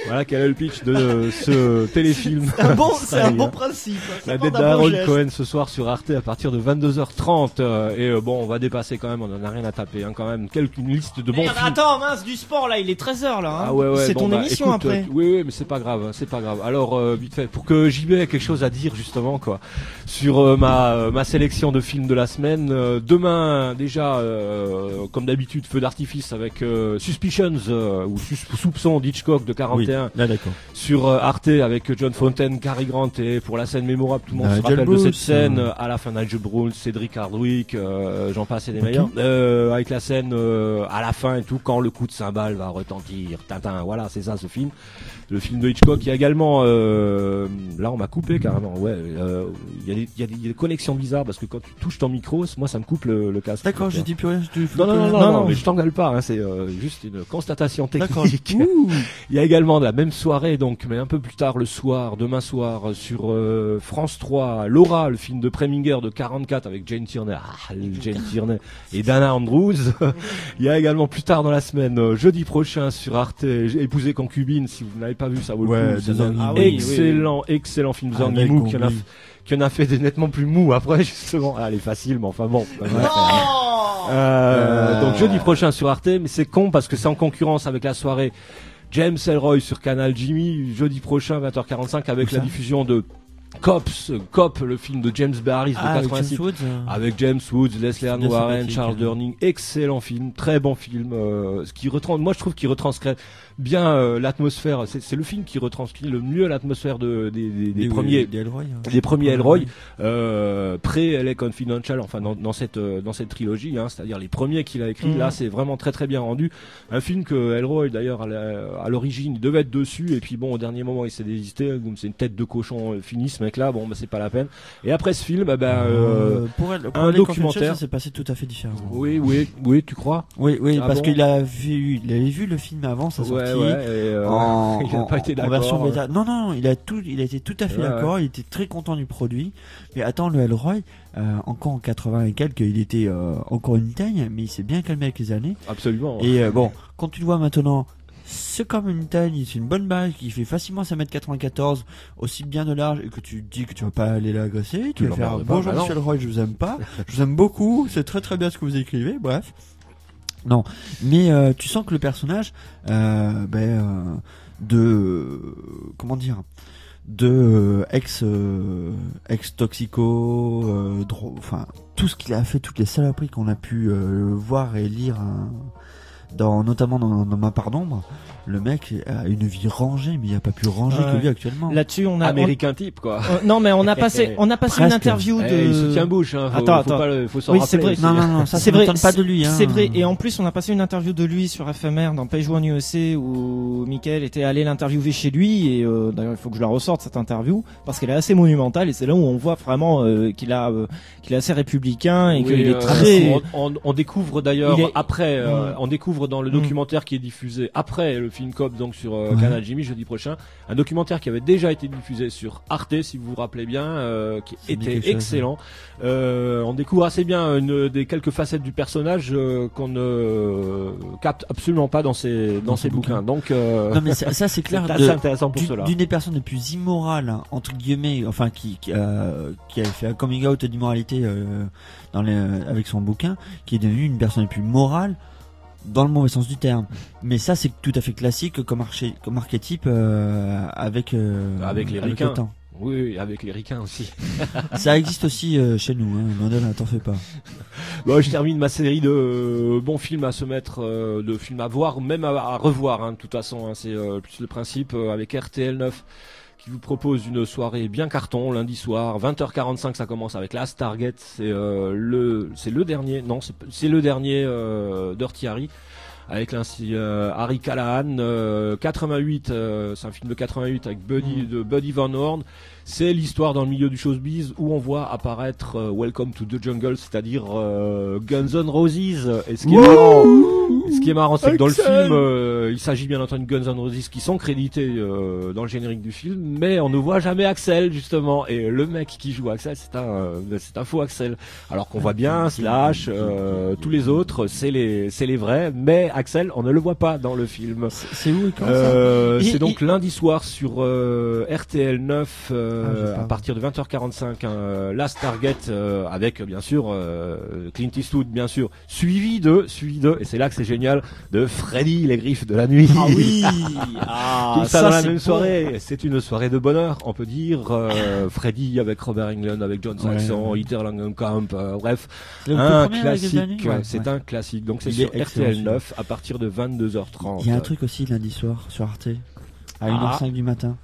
Voilà quel est le pitch de euh, ce téléfilm. C'est un bon, c'est un bon principe. La dette d'Aaron Cohen ce soir sur Arte à partir de vingt-deux heures trente. Euh, et euh, bon, on va dépasser quand même, on en a rien à taper, hein, quand même. Quelques une liste de bons Merde, films. attends, mince, du sport là, il est treize heures là. Hein. Ah ouais, ouais, c'est bon, ton bah, émission écoute, après. euh, oui, oui, mais c'est pas grave, hein, c'est pas grave. Alors, euh, vite fait, pour que J B ait quelque chose à dire justement, quoi, sur euh, ma euh, ma sélection de films de la semaine. Euh, demain, déjà, euh, comme d'habitude, feu d'artifice avec euh, Suspicions euh, ou sus- Soupçon d'Hitchcock de quarante et un. Oui, là, d'accord. Sur euh, Arte avec John Fontaine, Cary Grant et pour la scène mémorable, tout le monde Nigel se rappelle Bruce, de cette scène euh... à la fin, Nigel Bruce, Cédric Hardwick, euh, j'en passe et des Okay. meilleurs. Euh, avec la scène euh, à la fin et tout, quand le coup de cymbale va retentir, Tintin, voilà, c'est ça ce film. Le film de Hitchcock, il y a également, euh, là on m'a coupé carrément, ouais, euh, il y a des, il y a des, il y a des connexions bizarres parce que quand tu touches ton micro, moi ça me coupe le, le casque. D'accord, je dis plus rien. Je te... Non, non, non, non, non, non, non, mais je t'engueule pas, hein, c'est euh, juste une constatation technique. D'accord. Il y a également de la même soirée, donc, mais un peu plus tard le soir, demain soir, sur euh, France trois, Laura, le film de Preminger de quarante-quatre avec Jane Tierney, ah, Jane Tierney et Dana Andrews. Il y a également plus tard dans la semaine, euh, jeudi prochain sur Arte, Épouser concubine, si vous n'avez pas vu, ça vaut Ouais, le coup. C'est un ah oui, excellent, oui. excellent film de Zhang Yimou qui en a qui en a fait des nettement plus mous après justement. Ah, elle est facile, mais enfin bon. Ouais. Euh, euh... Donc jeudi prochain sur Arte, mais c'est con parce que c'est en concurrence avec la soirée James Ellroy sur Canal Jimmy jeudi prochain vingt heures quarante-cinq avec la diffusion de Cops, Cop, le film de James Barris de ah, quatre-vingt-six, avec James Woods, euh... avec James Woods, Leslie Ann Warren, Charles hein. Durning, excellent film, très bon film, euh, ce qui retrans, moi je trouve qu'il retranscrit bien euh, l'atmosphère, c'est, c'est le film qui retranscrit le mieux l'atmosphère de, des, des, des, des premiers, des Ellroy, hein. des premiers Ellroy, euh, pré-L A Confidential, enfin dans, dans cette euh, dans cette trilogie, hein, c'est-à-dire les premiers qu'il a écrits. Mmh. Là, c'est vraiment très très bien rendu. Un film que Ellroy d'ailleurs à, la, à l'origine il devait être dessus et puis bon au dernier moment il s'est désisté. Donc c'est une tête de cochon euh, fini ce mec-là. Bon, bah, c'est pas la peine. Et après ce film, bah, bah euh, euh, pour elle, pour un documentaire. Ça s'est passé tout à fait différent. Oui, oui, oui, tu crois? Oui, oui, ah parce bon qu'il a vu, il avait vu le film avant sa sortie. Ouais, ouais, et euh, en, il a pas été d'accord. En version bêta. Non, non, il a tout, il a été tout à fait ouais, d'accord. Ouais. Il était très content du produit. Mais attends, le Ellroy, euh, encore en quatre-vingts et quelques, il était euh, encore une teigne, mais il s'est bien calmé avec les années. Absolument. Et euh, bon, quand tu le vois maintenant. C'est comme une teigne, c'est une bonne balle qui fait facilement cinq mètres quatre-vingt-quatorze, aussi bien de large, et que tu te dis que tu vas pas aller l'agresser, tu vas faire bonjour monsieur Ellroy, je vous aime pas, je vous aime beaucoup, c'est très très bien ce que vous écrivez, bref. Non, mais euh, tu sens que le personnage, euh, ben, euh, de, euh, comment dire, de euh, ex, euh, ex toxico, euh, dro- enfin tout ce qu'il a fait, toutes les saloperies qu'on a pu euh, voir et lire. Hein, dans, notamment dans, dans ma part d'ombre, le mec a une vie rangée, mais il a pas pu ranger euh, que lui actuellement. Là-dessus, on a américain on... type quoi. Euh, non, mais on a passé, on a passé Presque. une interview de. Eh, il se tient bouche. Hein, faut, attends, faut attends. pas le, faut s'en oui, rappeler. c'est vrai. Non, non, non, ça, c'est ça vrai. pas de lui. Hein. C'est vrai. Et en plus, on a passé une interview de lui sur F M R dans Page One U E C où Michael était allé l'interviewer chez lui. Et euh, d'ailleurs, il faut que je la ressorte cette interview parce qu'elle est assez monumentale et c'est là où on voit vraiment euh, qu'il a, euh, qu'il est assez républicain et oui, qu'il est euh, très. On, on, on découvre d'ailleurs est... après, euh, mmh. on découvre dans le documentaire mmh. qui est diffusé après le film Cop, donc sur euh, ouais. Canal Jimmy jeudi prochain, un documentaire qui avait déjà été diffusé sur Arte, si vous vous rappelez bien, euh, qui Ça était excellent. Chose, hein. euh, on découvre assez bien une des quelques facettes du personnage euh, qu'on ne euh, capte absolument pas dans ses dans, dans ses bouquins. bouquins. Donc euh, non mais ça, ça c'est clair. C'est assez intéressant pour du, cela. D'une des personnes les plus immorales entre guillemets, enfin qui qui, euh, qui a fait un coming out d'immoralité euh, dans les, avec son bouquin, qui est devenue une personne les plus morale. Dans le mauvais sens du terme, mais ça c'est tout à fait classique comme, arché, comme archétype euh, avec euh, avec les avec ricains. le temps. Oui, avec les ricains aussi. Ça existe aussi euh, chez nous, hein. Non, non, t'en fais pas. Bon, je termine ma série de euh, bons films à se mettre, euh, de films à voir, même à, à revoir. Hein, de toute façon, hein, c'est euh, plus le principe euh, avec R T L neuf. Qui vous propose une soirée bien carton lundi soir, vingt heures quarante-cinq, ça commence avec Last Target, c'est euh, le c'est le dernier, non c'est c'est le dernier euh, Dirty Harry avec ainsi euh, Harry Callahan, euh, quatre-vingt-huit, euh, c'est un film de quatre-vingt-huit avec Buddy mm. de Buddy Van Horn. C'est l'histoire dans le milieu du showbiz où on voit apparaître euh, Welcome to the Jungle, c'est-à-dire euh, Guns N' Roses. Et ce qui est marrant, Ce qui est marrant, c'est que dans le film, euh, il s'agit bien entendu de Guns N' Roses qui sont crédités euh, dans le générique du film, mais on ne voit jamais Axl justement. Et le mec qui joue Axl, c'est un, euh, c'est un faux Axl. Alors qu'on voit bien Slash, euh, tous les autres, c'est les, c'est les vrais, mais Axl, on ne le voit pas dans le film. C'est où et quand euh, ça C'est donc lundi soir sur euh, R T L neuf euh, ah, à partir de vingt heures quarante-cinq, hein, Last Target euh, avec bien sûr euh, Clint Eastwood, bien sûr, suivi de, suivi de, et c'est là que c'est génial, de Freddy les griffes de la nuit. Ah oui, ah, tout ça, ça dans la c'est même beau. soirée. C'est une soirée de bonheur, on peut dire. Euh, Freddy avec Robert Englund, avec John Saxon, Ouais. Hitler Langenkamp, euh, bref, Le un premier avec les classique. années, ouais. C'est Ouais. un classique. Donc c'est Il sur est R T L excellent, neuf à partir de vingt-deux heures trente. Il y a un truc aussi lundi soir sur Arte à Ah. une heure cinq du matin.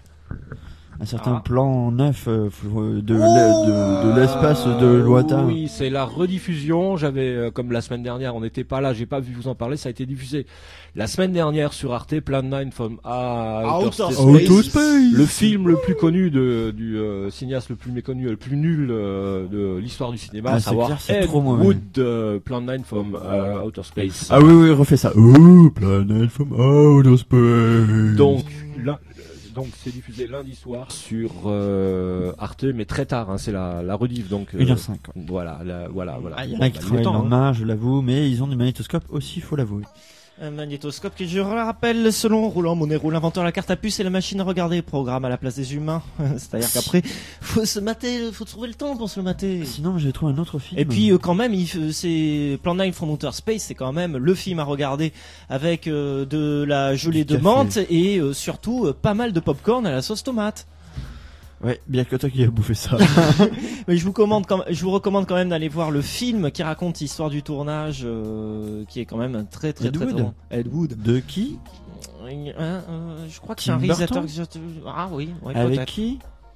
Un certain Ah. plan neuf euh, de, de, de, de l'espace de lointain. Oui, c'est la rediffusion. J'avais, euh, comme la semaine dernière, on n'était pas là, j'ai pas vu vous en parler, ça a été diffusé la semaine dernière sur Arte, Plan nine from ah, Outer, Outer Space. Space. Outer Space. Le film le plus connu de, du euh, cinéaste le plus méconnu, le plus nul euh, de l'histoire du cinéma, Ah, à c'est savoir clair, c'est Ed trop mauvais. Wood, euh, Plan nine from euh, Outer Space. Ah oui, oui, refais ça. Oh, Planet from Outer Space. Donc, là, donc c'est diffusé lundi soir sur euh, Arte, mais très tard, hein, c'est la, la rediff, donc euh, une heure cinq. voilà, la, voilà, voilà. Ah, il y a Bon, Mike bah, il est travaille le temps, hein. lendemain, je l'avoue, mais ils ont des magnétoscopes aussi, faut l'avouer. Un magnétoscope qui, je le rappelle, selon Roland Monero, l'inventeur de la carte à puce et la machine à regarder programme à la place des humains. C'est-à-dire qu'après, faut se mater, faut trouver le temps pour se le mater. Sinon, j'ai trouvé un autre film. Et puis euh, quand même, il, f- c'est Plan nine from Outer Space, c'est quand même le film à regarder avec euh, de la gelée Du de café. menthe et euh, surtout euh, pas mal de popcorn à la sauce tomate. Ouais, bien que toi qui as bouffé ça. Mais je vous commande, quand, je vous recommande quand même d'aller voir le film qui raconte l'histoire du tournage, euh, qui est quand même un très très Ed très, Wood. très bon. Ed Wood. De qui? Euh, euh, je crois que c'est Tim un réalisateur. Burton que je- Ah oui, ouais, Avec peut-être. qui?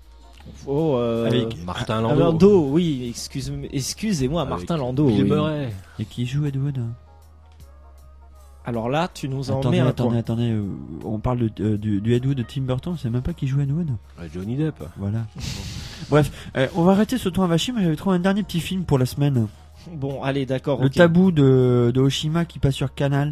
Oh, euh, Avec Martin Ah, Landau. Landau, oui, excuse, excusez-moi, Avec Martin Landau. Bill oui. Murray. Et qui joue Ed Wood? Alors là, tu nous en Attendez, mets un attendez, point. attendez, euh, on parle de, euh, du, du Ed Wood de Tim Burton, on sait même pas qui joue Ed Wood. Ouais, Johnny Depp. Voilà. Bref, euh, on va arrêter ce tour à vacher, mais j'avais trouvé un dernier petit film pour la semaine. Bon, allez, d'accord. Le ok. tabou de, de Oshima qui passe sur Canal.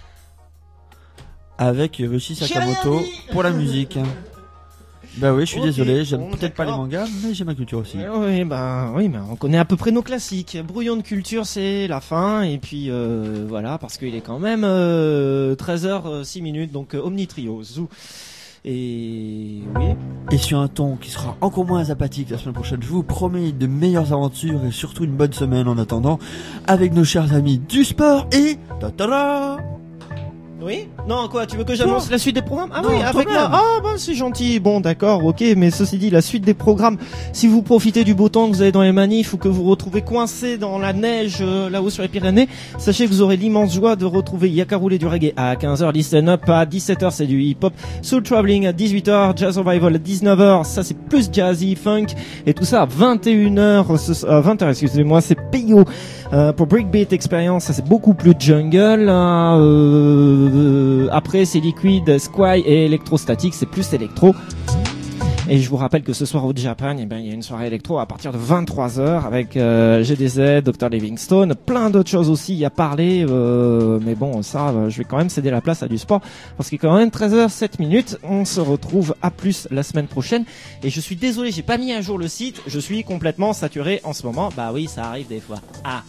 Avec Rushi Sakamoto pour la musique. Bah oui, je suis Ok, désolé, j'aime bon, peut-être pas les d'accord. mangas, mais j'aime la culture aussi. Oui, bah, oui, mais on connaît à peu près nos classiques. Brouillon de culture, c'est la fin, et puis euh, voilà, parce qu'il est quand même euh, treize heures six minutes, donc euh, Omnitrio, Zou. Et oui. Et sur un ton qui sera encore moins apathique la semaine prochaine, je vous promets de meilleures aventures et surtout une bonne semaine en attendant, avec nos chers amis du sport et... Ta-ta-da. Oui? Non, quoi, tu veux que j'annonce Non. la suite des programmes? Ah Non, oui, avec toi-même. moi. Ah, bah, c'est gentil. Bon, d'accord, ok, mais ceci dit, la suite des programmes, si vous profitez du beau temps que vous avez dans les manifs ou que vous retrouvez coincé dans la neige euh, là-haut sur les Pyrénées, sachez que vous aurez l'immense joie de retrouver Yaka Roulé du reggae à quinze heures, Listen Up à dix-sept heures, c'est du hip-hop, Soul Traveling à dix-huit heures, Jazz Survival à dix-neuf heures, ça c'est plus jazzy, funk, et tout ça à vingt et une heures, ce- à vingt heures, excusez-moi, c'est P O. Euh, pour Breakbeat Experience, ça c'est beaucoup plus jungle. Hein, euh, après c'est Liquid, Squy et Electrostatic, c'est plus électro. Et je vous rappelle que ce soir au Japan, eh ben, il y a une soirée électro à partir de vingt-trois heures avec euh, G D Z, docteur Livingstone, plein d'autres choses aussi à parler. Euh, mais bon, ça, euh, je vais quand même céder la place à du sport parce qu'il est quand même treize heures sept minutes. On se retrouve à plus la semaine prochaine. Et je suis désolé, j'ai pas mis à jour le site. Je suis complètement saturé en ce moment. Bah oui, ça arrive des fois. Ah.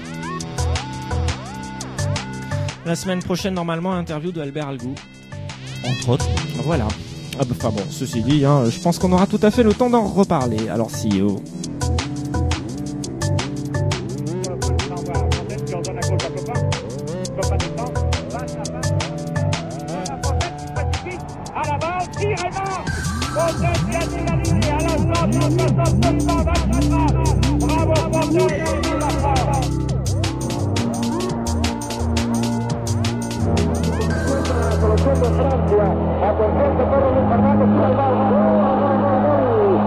La semaine prochaine, normalement, interview de Albert Algou. Entre autres. Voilà. Ah bah, enfin bon, ceci dit, hein, je pense qu'on aura tout à fait le temps d'en reparler. Alors, C E O. À la balle, tir et mort. Fontaine qui a dit la ligne à l'instant, soixante-neuf vingt-quatre. Bravo Fontaine, il la France. La solución de Francia. Atención que corre Luis Fernández tira el balón.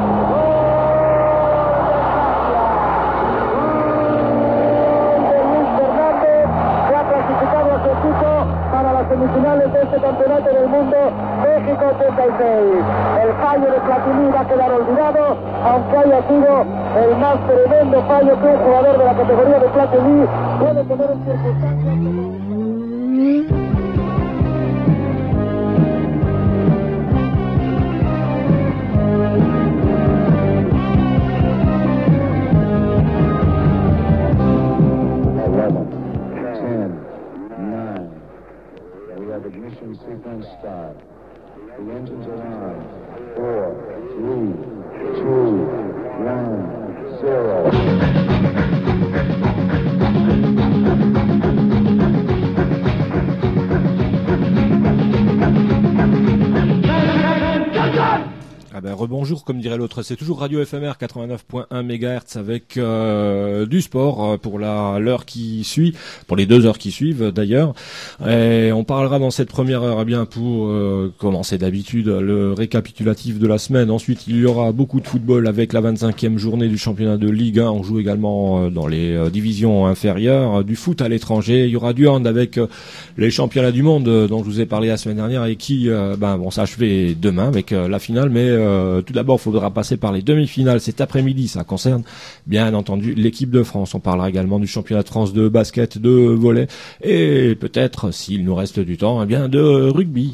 Luis Fernández que ha clasificado a su equipo para las semifinales de este campeonato del mundo, México ochenta y seis. El fallo de Platini va a quedar olvidado, aunque haya sido el más tremendo fallo que un jugador de la categoría de Platini puede tener en circunstancias. Ignition sequence start. The engines are on. Four, three, two, one, zero. Ah ben rebonjour comme dirait l'autre, c'est toujours Radio F M R quatre-vingt-neuf point un mégahertz avec euh, du sport pour la l'heure qui suit, pour les deux heures qui suivent d'ailleurs. Et on parlera dans cette première heure eh bien pour euh, commencer d'habitude le récapitulatif de la semaine. Ensuite il y aura beaucoup de football avec la vingt-cinquième journée du championnat de Ligue un. On joue également euh, dans les euh, divisions inférieures, du foot à l'étranger. Il y aura du hand avec euh, les championnats du monde euh, dont je vous ai parlé la semaine dernière et qui euh, ben vont s'achever demain avec euh, la finale, mais euh, Euh, tout d'abord, il faudra passer par les demi-finales cet après-midi. Ça concerne bien entendu l'équipe de France. On parlera également du championnat de France de basket, de volley et peut-être, s'il nous reste du temps, eh bien de rugby.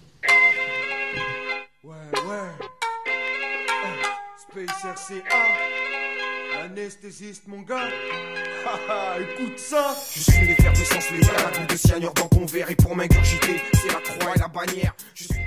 Ouais, ouais. Space R C A, anesthésiste mon gars. Haha, écoute ça. Je suis l'effervescence létale, un goût de cyanure dans ton verre et pour m'ingurgiter, c'est la croix et la bannière. Je suis